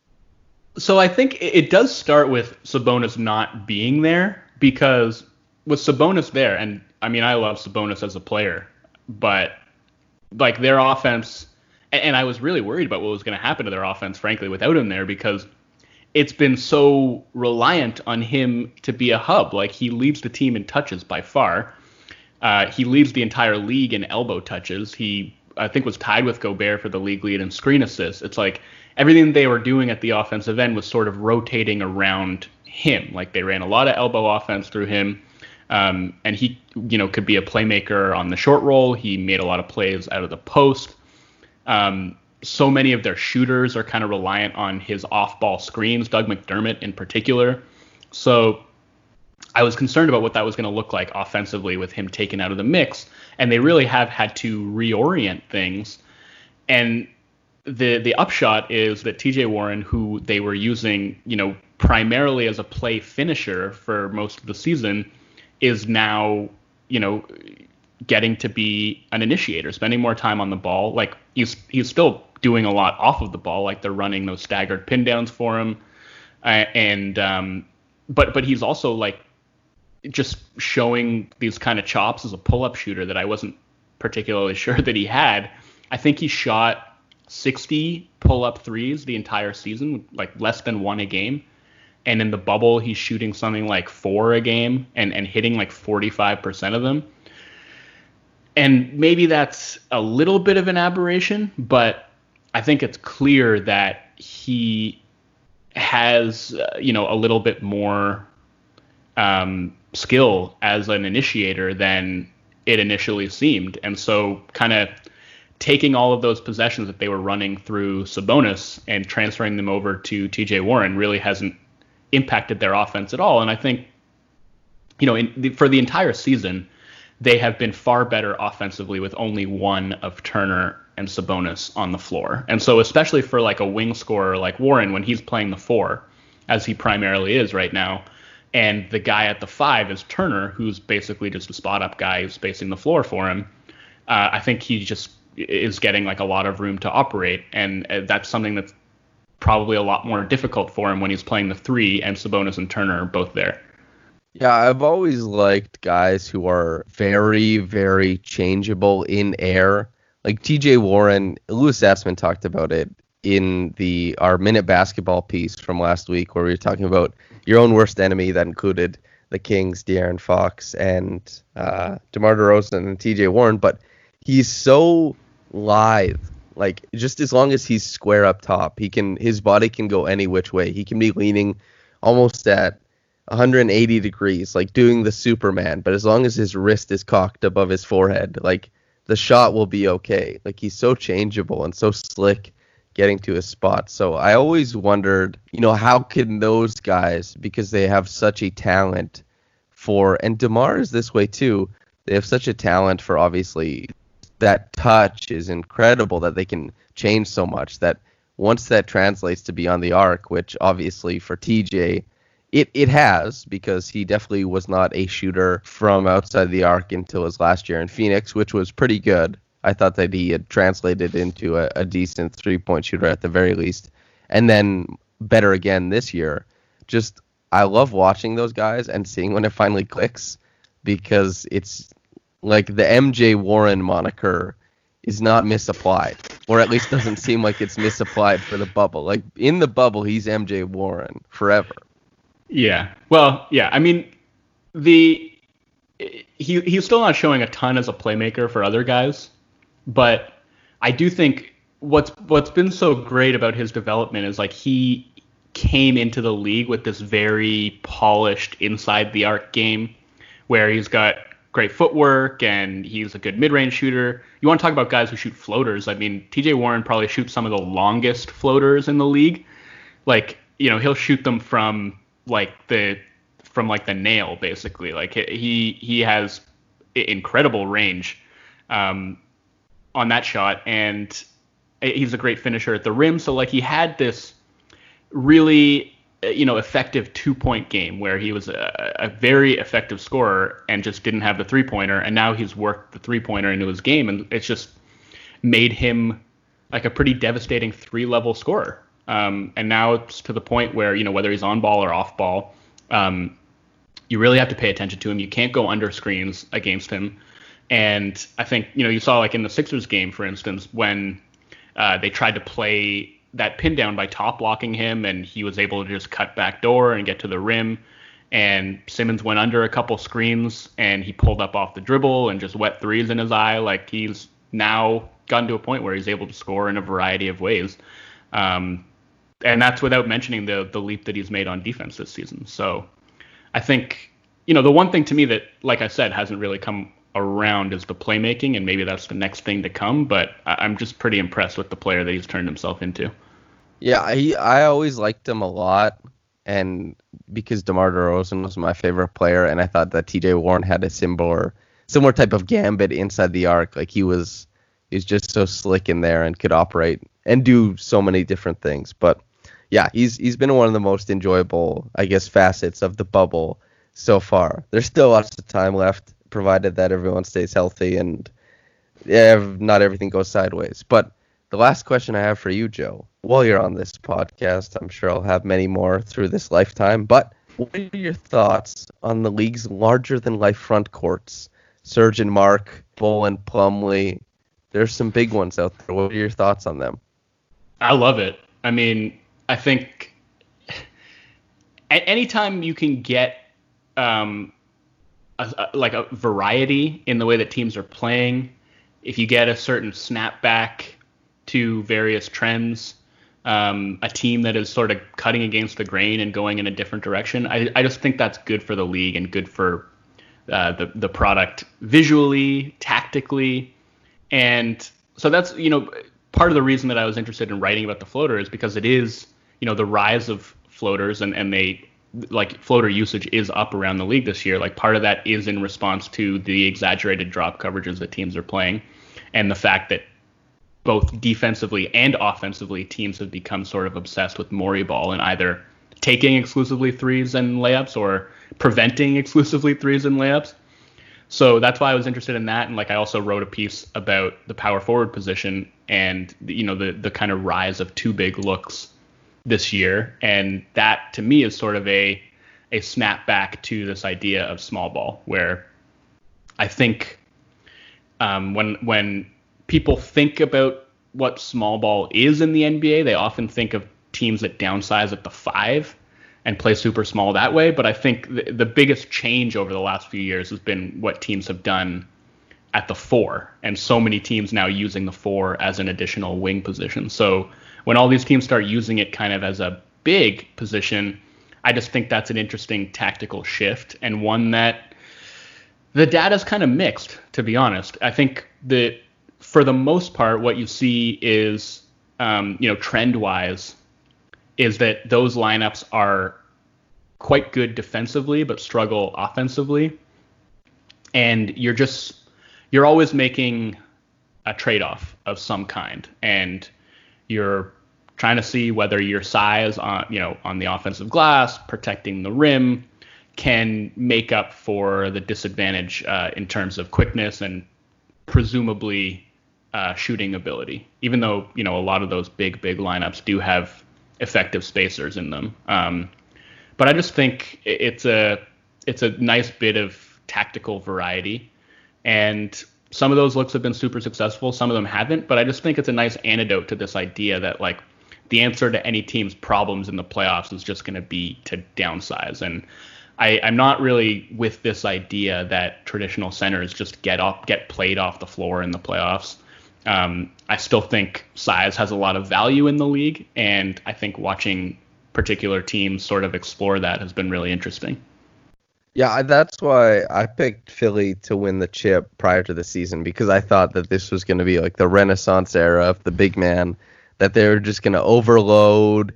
So I think it does start with Sabonis not being there, because with Sabonis there, and I mean, I love Sabonis as a player, but like their offense, and I was really worried about what was going to happen to their offense, frankly, without him there, because it's been so reliant on him to be a hub. Like, he leads the team in touches by far. Uh, he leads the entire league in elbow touches. He, I think, was tied with Gobert for the league lead in screen assists. It's like everything they were doing at the offensive end was sort of rotating around him. Like, they ran a lot of elbow offense through him. Um, and he, you know, could be a playmaker on the short roll. He made a lot of plays out of the post. Um, so many of their shooters are kind of reliant on his off-ball screens, Doug McDermott in particular. So I was concerned about what that was going to look like offensively with him taken out of the mix. And they really have had to reorient things. And the the upshot is that T J Warren, who they were using, you know, primarily as a play finisher for most of the season, is now, you know, getting to be an initiator, spending more time on the ball. Like he's he's still doing a lot off of the ball, like they're running those staggered pin downs for him, uh, and um, but but he's also like just showing these kind of chops as a pull-up shooter that I wasn't particularly sure that he had. I think he shot sixty pull-up threes the entire season, like less than one a game. And in the bubble, he's shooting something like four a game and, and hitting like forty-five percent of them. And maybe that's a little bit of an aberration, but I think it's clear that he has, uh, you know, a little bit more um, skill as an initiator than it initially seemed. And so kind of taking all of those possessions that they were running through Sabonis and transferring them over to T J Warren really hasn't impacted their offense at all. And I think, you know, in the, for the entire season, they have been far better offensively with only one of Turner and Sabonis on the floor. And so especially for like a wing scorer like Warren, when he's playing the four, as he primarily is right now, and the guy at the five is Turner, who's basically just a spot up guy who's spacing the floor for him, uh, I think he just is getting like a lot of room to operate. And uh, that's something that's probably a lot more difficult for him when he's playing the three and Sabonis and Turner are both there. Yeah, I've always liked guys who are very, very changeable in air. Like T J Warren, Louis Assman talked about it in the our Minute Basketball piece from last week, where we were talking about your own worst enemy. That included the Kings, De'Aaron Fox, and uh, DeMar DeRozan and T J Warren. But he's so lithe. Like, just as long as he's square up top, he can his body can go any which way. He can be leaning almost at one hundred eighty degrees, like doing the Superman. But as long as his wrist is cocked above his forehead, like, the shot will be okay. Like, he's so changeable and so slick getting to his spot. So I always wondered, you know, how can those guys, because they have such a talent for, and DeMar is this way too, they have such a talent for, obviously, that touch is incredible, that they can change so much, that once that translates to beyond the arc, which obviously for T J, it, it has, because he definitely was not a shooter from outside the arc until his last year in Phoenix, which was pretty good. I thought that he had translated into a, a decent three-point shooter at the very least, and then better again this year. Just, I love watching those guys and seeing when it finally clicks, because it's like the M J Warren moniker is not misapplied, or at least doesn't seem like it's misapplied for the bubble. Like, in the bubble, he's M J Warren forever. Yeah. Well, yeah. I mean, the he he's still not showing a ton as a playmaker for other guys, but I do think what's what's been so great about his development is, like, he came into the league with this very polished inside the arc game where he's got great footwork and he's a good mid-range shooter. You want to talk about guys who shoot floaters? I mean, T J Warren probably shoots some of the longest floaters in the league. Like, you know, he'll shoot them from like the from like the nail, basically. Like, he he has incredible range um, on that shot, and he's a great finisher at the rim. So, like, he had this really, you know, effective two-point game where he was a, a very effective scorer and just didn't have the three-pointer, and now he's worked the three-pointer into his game, and it's just made him like a pretty devastating three-level scorer. Um, and now it's to the point where, you know, whether he's on ball or off ball, um, you really have to pay attention to him. You can't go under screens against him. And I think, you know, you saw, like, in the Sixers game, for instance, when uh, they tried to play that pin down by top blocking him, and he was able to just cut back door and get to the rim, and Simmons went under a couple screens and he pulled up off the dribble and just wet threes in his eye. Like, he's now gotten to a point where he's able to score in a variety of ways. Um, and that's without mentioning the the leap that he's made on defense this season. So I think, you know, the one thing to me that, like I said, hasn't really come around is the playmaking, and maybe that's the next thing to come, but I'm just pretty impressed with the player that he's turned himself into. Yeah, he, I always liked him a lot, and because DeMar DeRozan was my favorite player, and I thought that T J Warren had a similar similar type of gambit inside the arc. Like, he was he's just so slick in there and could operate and do so many different things. But yeah, he's he's been one of the most enjoyable, I guess, facets of the bubble so far. There's still lots of time left, provided that everyone stays healthy and yeah, not everything goes sideways. But the last question I have for you, Joe, while you're on this podcast, I'm sure I'll have many more through this lifetime, but what are your thoughts on the league's larger-than-life front courts? Serge and Mark, Bull and Plumlee. There's some big ones out there. What are your thoughts on them? I love it. I mean, I think at any time you can get um, a, a, like a variety in the way that teams are playing, if you get a certain snapback to various trends, um, a team that is sort of cutting against the grain and going in a different direction, I, I just think that's good for the league and good for uh, the the product visually, tactically, and so that's you know part of the reason that I was interested in writing about the floater is because it is you know the rise of floaters and and they like floater usage is up around the league this year. Like part of that is in response to the exaggerated drop coverages that teams are playing, and the fact that both defensively and offensively, teams have become sort of obsessed with Morey ball and either taking exclusively threes and layups or preventing exclusively threes and layups. So that's why I was interested in that. And like I also wrote a piece about the power forward position and you know the the kind of rise of two big looks this year. And that to me is sort of a a snapback to this idea of small ball, where I think um, when when people think about what small ball is in the N B A, they often think of teams that downsize at the five and play super small that way. But I think the, the biggest change over the last few years has been what teams have done at the four, and so many teams now using the four as an additional wing position. So when all these teams start using it kind of as a big position, I just think that's an interesting tactical shift, and one that the data's kind of mixed, to be honest. I think that for the most part, what you see is, um, you know, trend-wise, is that those lineups are quite good defensively, but struggle offensively. And you're just, you're always making a trade-off of some kind. And you're trying to see whether your size on, you know, on the offensive glass, protecting the rim, can make up for the disadvantage uh, in terms of quickness and presumably uh, shooting ability, even though, you know, a lot of those big, big lineups do have effective spacers in them. Um, but I just think it's a it's a nice bit of tactical variety. And some of those looks have been super successful. Some of them haven't. But I just think it's a nice antidote to this idea that, like, the answer to any team's problems in the playoffs is just going to be to downsize. And I, I'm not really with this idea that traditional centers just get up, get played off the floor in the playoffs. Um, I still think size has a lot of value in the league, and I think watching particular teams sort of explore that has been really interesting. Yeah, that's why I picked Philly to win the chip prior to the season, because I thought that this was going to be like the Renaissance era of the big man, that they were just going to overload.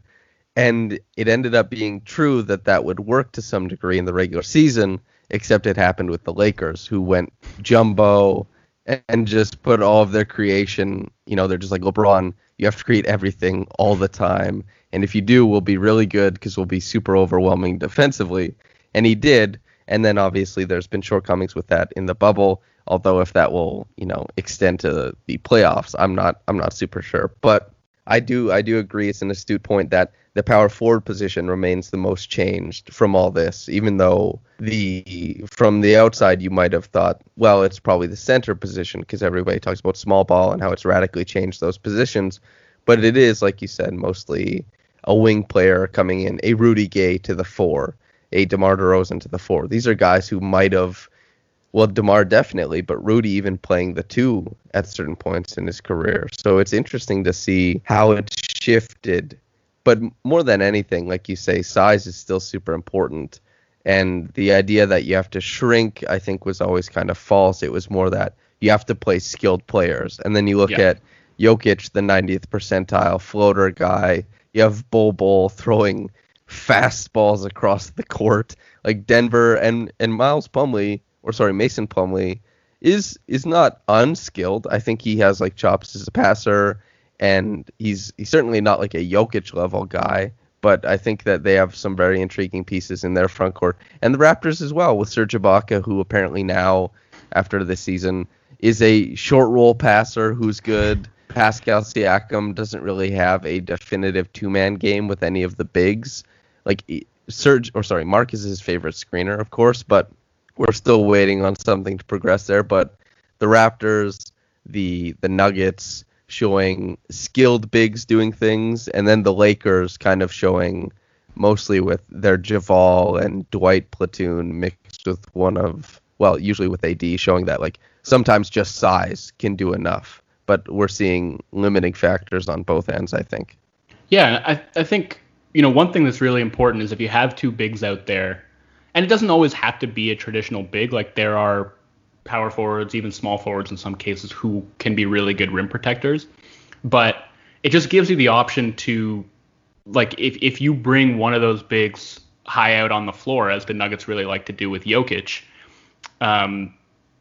And it ended up being true that that would work to some degree in the regular season, except it happened with the Lakers, who went jumbo and just put all of their creation, you know, they're just like, LeBron, you have to create everything all the time. And if you do, we'll be really good because we'll be super overwhelming defensively. And he did. And then obviously there's been shortcomings with that in the bubble, although if that will, you know, extend to the playoffs, I'm not I'm not super sure. But I do I do agree it's an astute point that the power forward position remains the most changed from all this, even though the from the outside you might have thought, well, it's probably the center position because everybody talks about small ball and how it's radically changed those positions. But it is, like you said, mostly a wing player coming in, a Rudy Gay to the four, a DeMar DeRozan to the four. These are guys who might have, well, DeMar definitely, but Rudy even playing the two at certain points in his career. So it's interesting to see how it's shifted. But more than anything, like you say, size is still super important. And the idea that you have to shrink, I think, was always kind of false. It was more that you have to play skilled players. And then you look yeah. at Jokic, the ninetieth percentile floater guy. You have Bol Bol throwing fastballs across the court. Like Denver and, and Miles Plumlee, or sorry, Mason Plumlee, is is not unskilled. I think he has like chops as a passer. and he's he's certainly not like a Jokic level guy, but I think that they have some very intriguing pieces in their front court. And the Raptors as well, with Serge Ibaka, who apparently now, after this season, is a short roll passer who's good. Pascal Siakam doesn't really have a definitive two-man game with any of the bigs. Like Serge, or sorry, Mark is his favorite screener, of course, but we're still waiting on something to progress there. But the Raptors, the the Nuggets showing skilled bigs doing things, and then the Lakers kind of showing mostly with their Javal and Dwight platoon mixed with one of, well, usually with A D, showing that like sometimes just size can do enough. But we're seeing limiting factors on both ends, I think. Yeah, I, I think, you know, one thing that's really important is if you have two bigs out there, and it doesn't always have to be a traditional big, like there are power forwards, even small forwards in some cases, who can be really good rim protectors. But it just gives you the option to, like, if, if you bring one of those bigs high out on the floor, as the Nuggets really like to do with Jokic, um,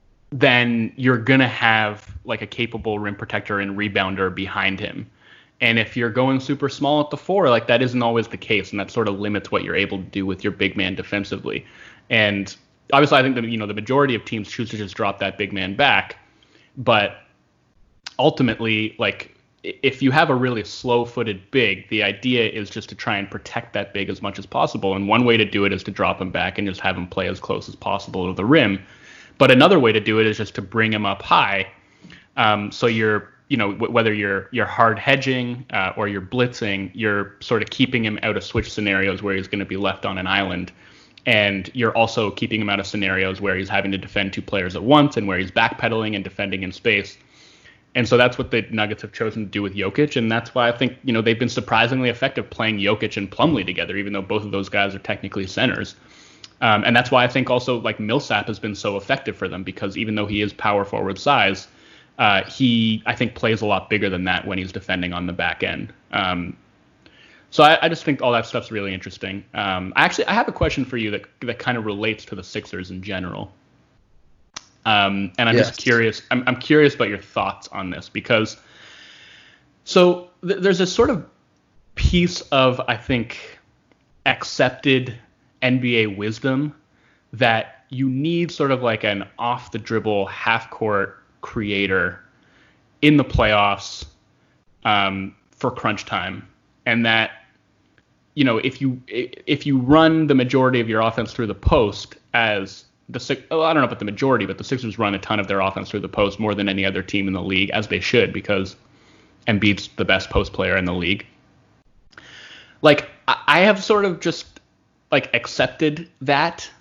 then you're going to have like a capable rim protector and rebounder behind him. And if you're going super small at the four, like that isn't always the case. And that sort of limits what you're able to do with your big man defensively. And obviously I think that, you know, the majority of teams choose to just drop that big man back. But ultimately, like if you have a really slow footed big, the idea is just to try and protect that big as much as possible. And one way to do it is to drop him back and just have him play as close as possible to the rim. But another way to do it is just to bring him up high. Um, so you're, you know, w- whether you're you're hard hedging uh, or you're blitzing, you're sort of keeping him out of switch scenarios where he's going to be left on an island. And you're also keeping him out of scenarios where he's having to defend two players at once and where he's backpedaling and defending in space. And so that's what the Nuggets have chosen to do with Jokic. And that's why I think, you know, they've been surprisingly effective playing Jokic and Plumlee together, even though both of those guys are technically centers. Um, and that's why I think also like Millsap has been so effective for them, because even though he is power forward size, uh, he, I think, plays a lot bigger than that when he's defending on the back end. Um, so I, I just think all that stuff's really interesting. Um, actually, I have a question for you that that kind of relates to the Sixers in general. Um, and I'm yes. just curious. I'm, I'm curious about your thoughts on this, because so th- there's this sort of piece of, I think, accepted N B A wisdom that you need sort of like an off the dribble half court creator in the playoffs um, for crunch time. And that, you know, if you if you run the majority of your offense through the post, as the oh, I don't know about the majority, but the Sixers run a ton of their offense through the post more than any other team in the league, as they should, because Embiid's the best post player in the league. Like, I have sort of just like accepted that,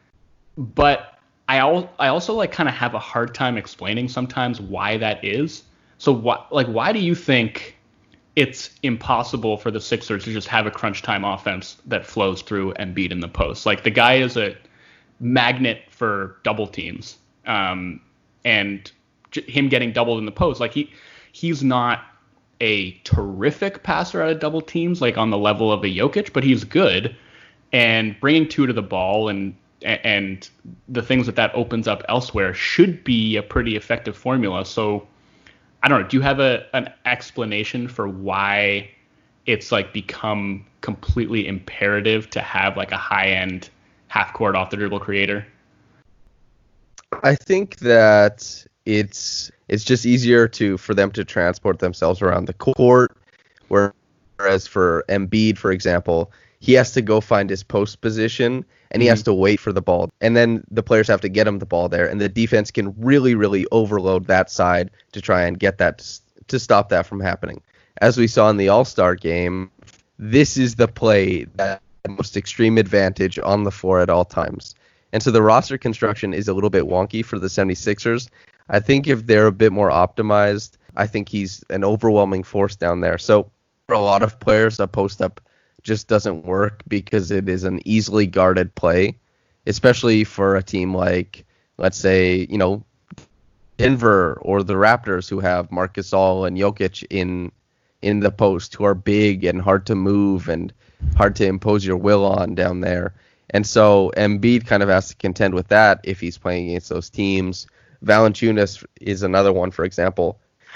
but I al- I also like kind of have a hard time explaining sometimes why that is. So why like why do you think it's impossible for the Sixers to just have a crunch time offense that flows through Embiid in the post? Like, the guy is a magnet for double teams, um, and j- him getting doubled in the post, like he he's not a terrific passer out of double teams, like on the level of a Jokic, but he's good. And bringing two to the ball and and the things that that opens up elsewhere should be a pretty effective formula. So I don't know. Do you have a an explanation for why it's like become completely imperative to have like a high end half court off the dribble creator? I think that it's it's just easier to for them to transport themselves around the court, whereas for Embiid, for example, he has to go find his post position, and he mm-hmm. has to wait for the ball. And then the players have to get him the ball there, and the defense can really, really overload that side to try and get that, to stop that from happening. As we saw in the All-Star game, this is the play that the most extreme advantage on the floor at all times. And so the roster construction is a little bit wonky for the 76ers. I think if they're a bit more optimized, I think he's an overwhelming force down there. So for a lot of players, a post-up just doesn't work because it is an easily guarded play, especially for a team like, let's say, you know, Denver or the Raptors, who have Marc Gasol and Jokic in in the post, who are big and hard to move and hard to impose your will on down there. And so Embiid kind of has to contend with that if he's playing against those teams. Valanciunas is another one, for example.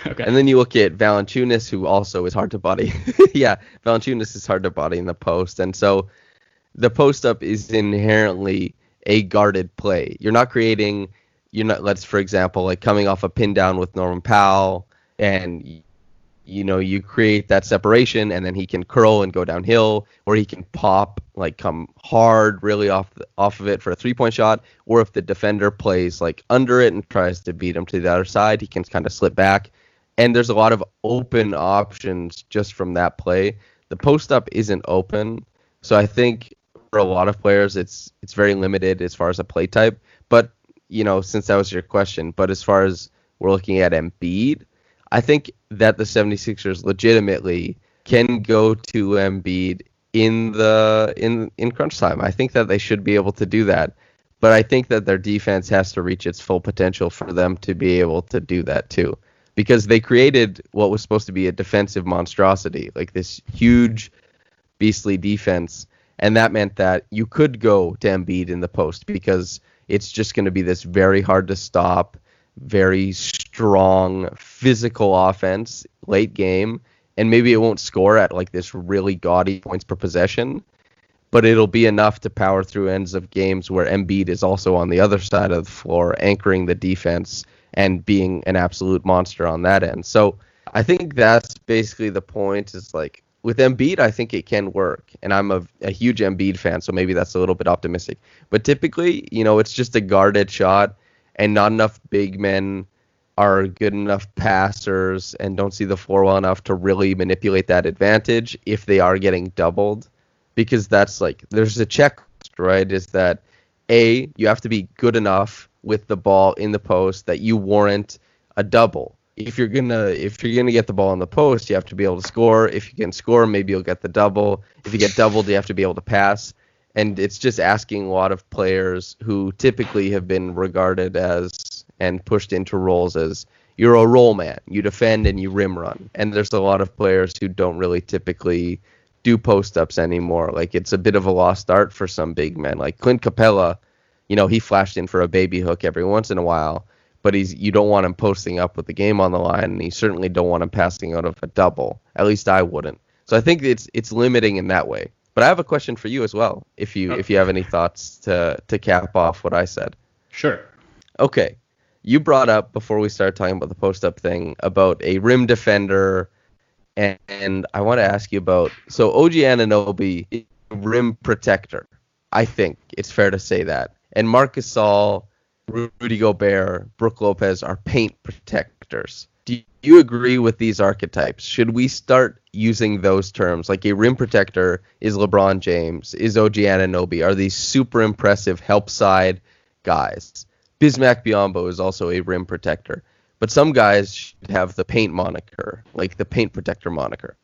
Okay. And then you look at Valanciunas, who also is hard to body. Yeah, Valanciunas is hard to body in the post. And so the post up is inherently a guarded play. You're not creating, you're not, let's, for example, like coming off a pin down with Norman Powell, and, you know, you create that separation, and then he can curl and go downhill, or he can pop, like come hard really off the, off of it for a three-point shot, or if the defender plays like under it and tries to beat him to the other side, he can kind of slip back. And there's a lot of open options just from that play. The post-up isn't open, so I think for a lot of players it's it's very limited as far as a play type. But, you know, since that was your question, but as far as we're looking at Embiid, I think that the 76ers legitimately can go to Embiid in the in in crunch time. I think that they should be able to do that. But I think that their defense has to reach its full potential for them to be able to do that too. Because they created what was supposed to be a defensive monstrosity, like this huge, beastly defense. And that meant that you could go to Embiid in the post because it's just going to be this very hard to stop, very strong physical offense late game. And maybe it won't score at like this really gaudy points per possession, but it'll be enough to power through ends of games where Embiid is also on the other side of the floor, anchoring the defense and being an absolute monster on that end. So I think that's basically the point, is like with Embiid, I think it can work. And I'm a, a huge Embiid fan, so maybe that's a little bit optimistic. But typically, you know, it's just a guarded shot, and not enough big men are good enough passers and don't see the floor well enough to really manipulate that advantage if they are getting doubled. Because that's like, there's a checklist, right? Is that A, you have to be good enough with the ball in the post that you warrant a double. If you're gonna if you're gonna get the ball in the post, you have to be able to score. If you can score, maybe you'll get the double. If you get doubled, you have to be able to pass. And it's just asking a lot of players who typically have been regarded as and pushed into roles as you're a roll man, you defend and you rim run. And there's a lot of players who don't really typically do post ups anymore. Like, it's a bit of a lost art for some big men. Like Clint Capella, you know, he flashed in for a baby hook every once in a while, but he's you don't want him posting up with the game on the line, and you certainly don't want him passing out of a double. At least I wouldn't. So I think it's it's limiting in that way. But I have a question for you as well, if you oh. if you have any thoughts to to cap off what I said. Sure. Okay. You brought up, before we started talking about the post-up thing, about a rim defender, and, and I want to ask you about, so O G Anunoby is a rim protector. I think it's fair to say that. And Marc Gasol, Rudy Gobert, Brook Lopez are paint protectors. Do you agree with these archetypes? Should we start using those terms? Like, a rim protector is LeBron James, is O G Anunoby, are these super impressive help side guys. Bismack Biyombo is also a rim protector. But some guys should have the paint moniker, like the paint protector moniker.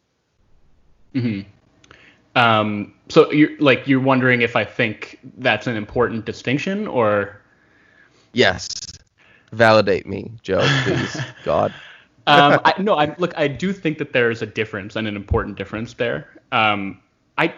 Mm-hmm. Um, so you're like you're wondering if I think that's an important distinction, or? Yes. Validate me, Joe, please. God. um, I, no, I look. I do think that there is a difference, and an important difference there. Um, I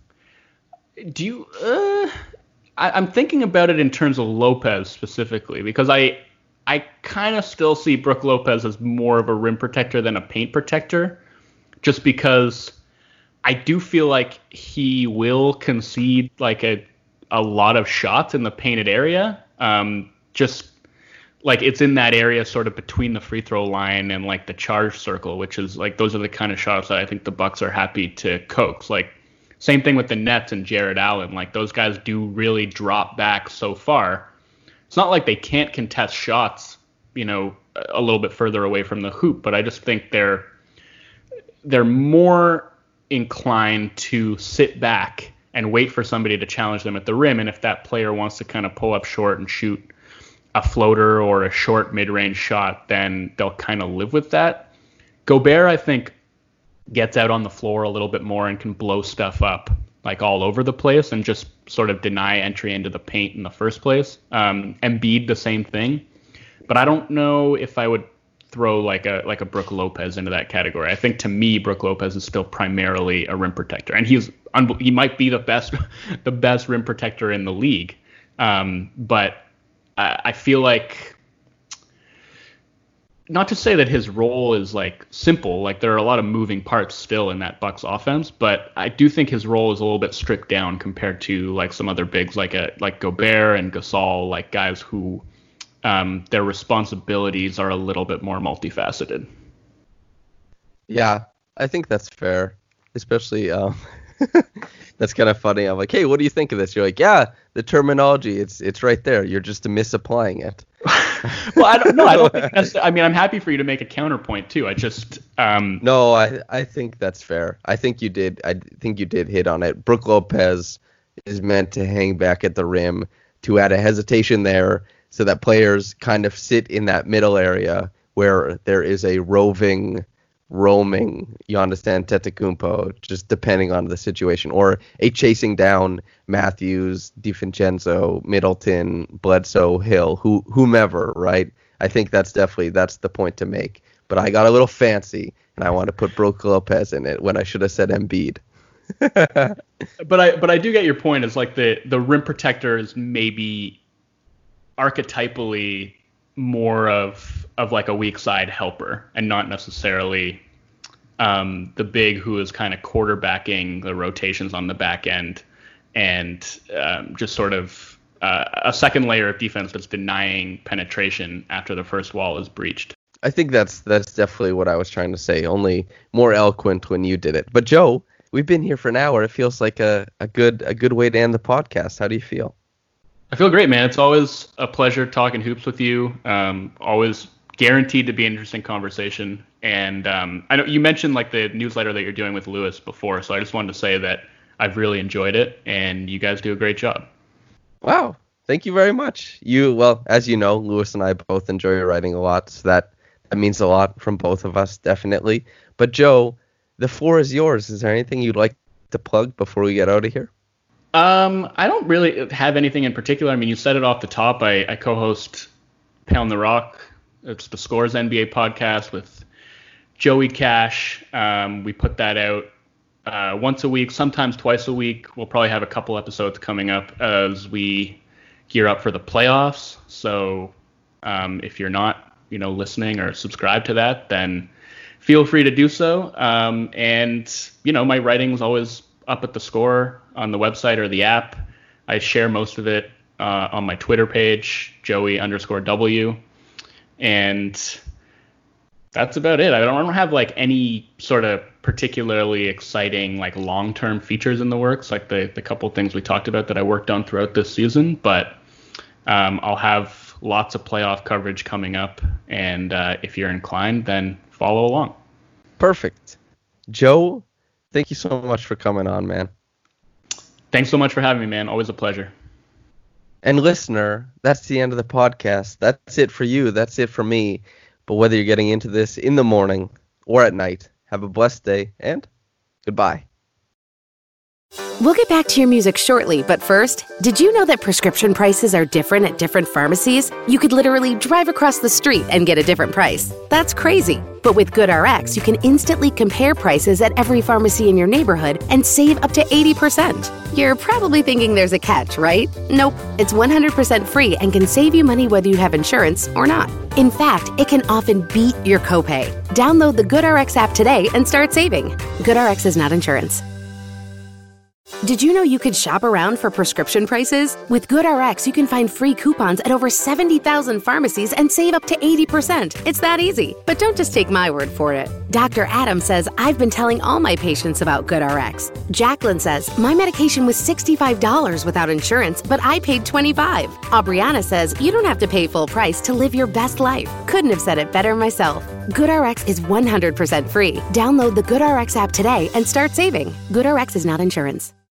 do you. Uh, I, I'm thinking about it in terms of Lopez specifically, because I I kind of still see Brook Lopez as more of a rim protector than a paint protector, just because I do feel like he will concede like a a lot of shots in the painted area. Um, just like it's in that area sort of between the free throw line and like the charge circle, which is like those are the kind of shots that I think the Bucks are happy to coax. Like same thing with the Nets and Jared Allen. Like those guys do really drop back so far. It's not like they can't contest shots, you know, a little bit further away from the hoop, but I just think they're they're more inclined to sit back and wait for somebody to challenge them at the rim. And if that player wants to kind of pull up short and shoot a floater or a short mid-range shot, then they'll kind of live with that. Gobert, I think, gets out on the floor a little bit more and can blow stuff up like all over the place and just sort of deny entry into the paint in the first place. Um, Embiid, the same thing. But I don't know if I would throw like a like a Brook Lopez into that category. I think to me, Brook Lopez is still primarily a rim protector, and he's un- he might be the best the best rim protector in the league. Um, but I, I feel like not to say that his role is like simple, like there are a lot of moving parts still in that Bucks offense, but I do think his role is a little bit stripped down compared to like some other bigs like a like Gobert and Gasol, like guys who um, their responsibilities are a little bit more multifaceted. Yeah, I think that's fair, especially um, that's kind of funny. I'm like, hey, what do you think of this? You're like, yeah, the terminology, it's it's right there. You're just misapplying it. Well, I don't know. I don't think that's. I mean, I'm happy for you to make a counterpoint too. I just. Um, no, I I think that's fair. I think you did. I think you did hit on it. Brook Lopez is meant to hang back at the rim, to add a hesitation there, so that players kind of sit in that middle area where there is a roving, roaming Giannis Antetokounmpo, just depending on the situation, or a chasing down Matthews, DiVincenzo, Middleton, Bledsoe, Hill, who whomever, right? I think that's definitely that's the point to make. But I got a little fancy, and I want to put Brook Lopez in it when I should have said Embiid. but I but I do get your point. Is like the the rim protector is maybe archetypally more of of like a weak side helper and not necessarily um, the big who is kind of quarterbacking the rotations on the back end and um, just sort of uh, a second layer of defense that's denying penetration after the first wall is breached. I think that's that's definitely what I was trying to say, only more eloquent when you did it. But Joe, we've been here for an hour. It feels like a, a good a good way to end the podcast. How do you feel? I feel great, man. It's always a pleasure talking hoops with you. Um, always guaranteed to be an interesting conversation. And um, I know you mentioned like the newsletter that you're doing with Lewis before, so I just wanted to say that I've really enjoyed it, and you guys do a great job. Wow, thank you very much. You well, as you know, Lewis and I both enjoy your writing a lot, so that that means a lot from both of us, definitely. But Joe, the floor is yours. Is there anything you'd like to plug before we get out of here? Um, I don't really have anything in particular. I mean, you said it off the top. I, I co-host Pound the Rock. It's the Scores N B A podcast with Joey Cash. Um, we put that out uh, once a week, sometimes twice a week. We'll probably have a couple episodes coming up as we gear up for the playoffs. So um, if you're not, you know, listening or subscribed to that, then feel free to do so. Um, and, you know, my writing's always up at the Score on the website or the app. I share most of it uh, on my Twitter page, Joey underscore W. And that's about it. I don't, I don't have like any sort of particularly exciting like long-term features in the works, like the, the couple things we talked about that I worked on throughout this season. But um, I'll have lots of playoff coverage coming up. And uh, if you're inclined, then follow along. Perfect. Joe, thank you so much for coming on, man. Thanks so much for having me, man. Always a pleasure. And listener, that's the end of the podcast. That's it for you. That's it for me. But whether you're getting into this in the morning or at night, have a blessed day and goodbye. We'll get back to your music shortly, but first, did you know that prescription prices are different at different pharmacies? You could literally drive across the street and get a different price. That's crazy. But with GoodRx, you can instantly compare prices at every pharmacy in your neighborhood and save up to eighty percent. You're probably thinking there's a catch, right? Nope. It's one hundred percent free and can save you money whether you have insurance or not. In fact, it can often beat your copay. Download the GoodRx app today and start saving. GoodRx is not insurance. Did you know you could shop around for prescription prices? With GoodRx, you can find free coupons at over seventy thousand pharmacies and save up to eighty percent. It's that easy. But don't just take my word for it. Doctor Adam says, I've been telling all my patients about GoodRx. Jacqueline says, my medication was sixty-five dollars without insurance, but I paid twenty-five dollars. Aubriana says, you don't have to pay full price to live your best life. Couldn't have said it better myself. GoodRx is one hundred percent free. Download the GoodRx app today and start saving. GoodRx is not insurance.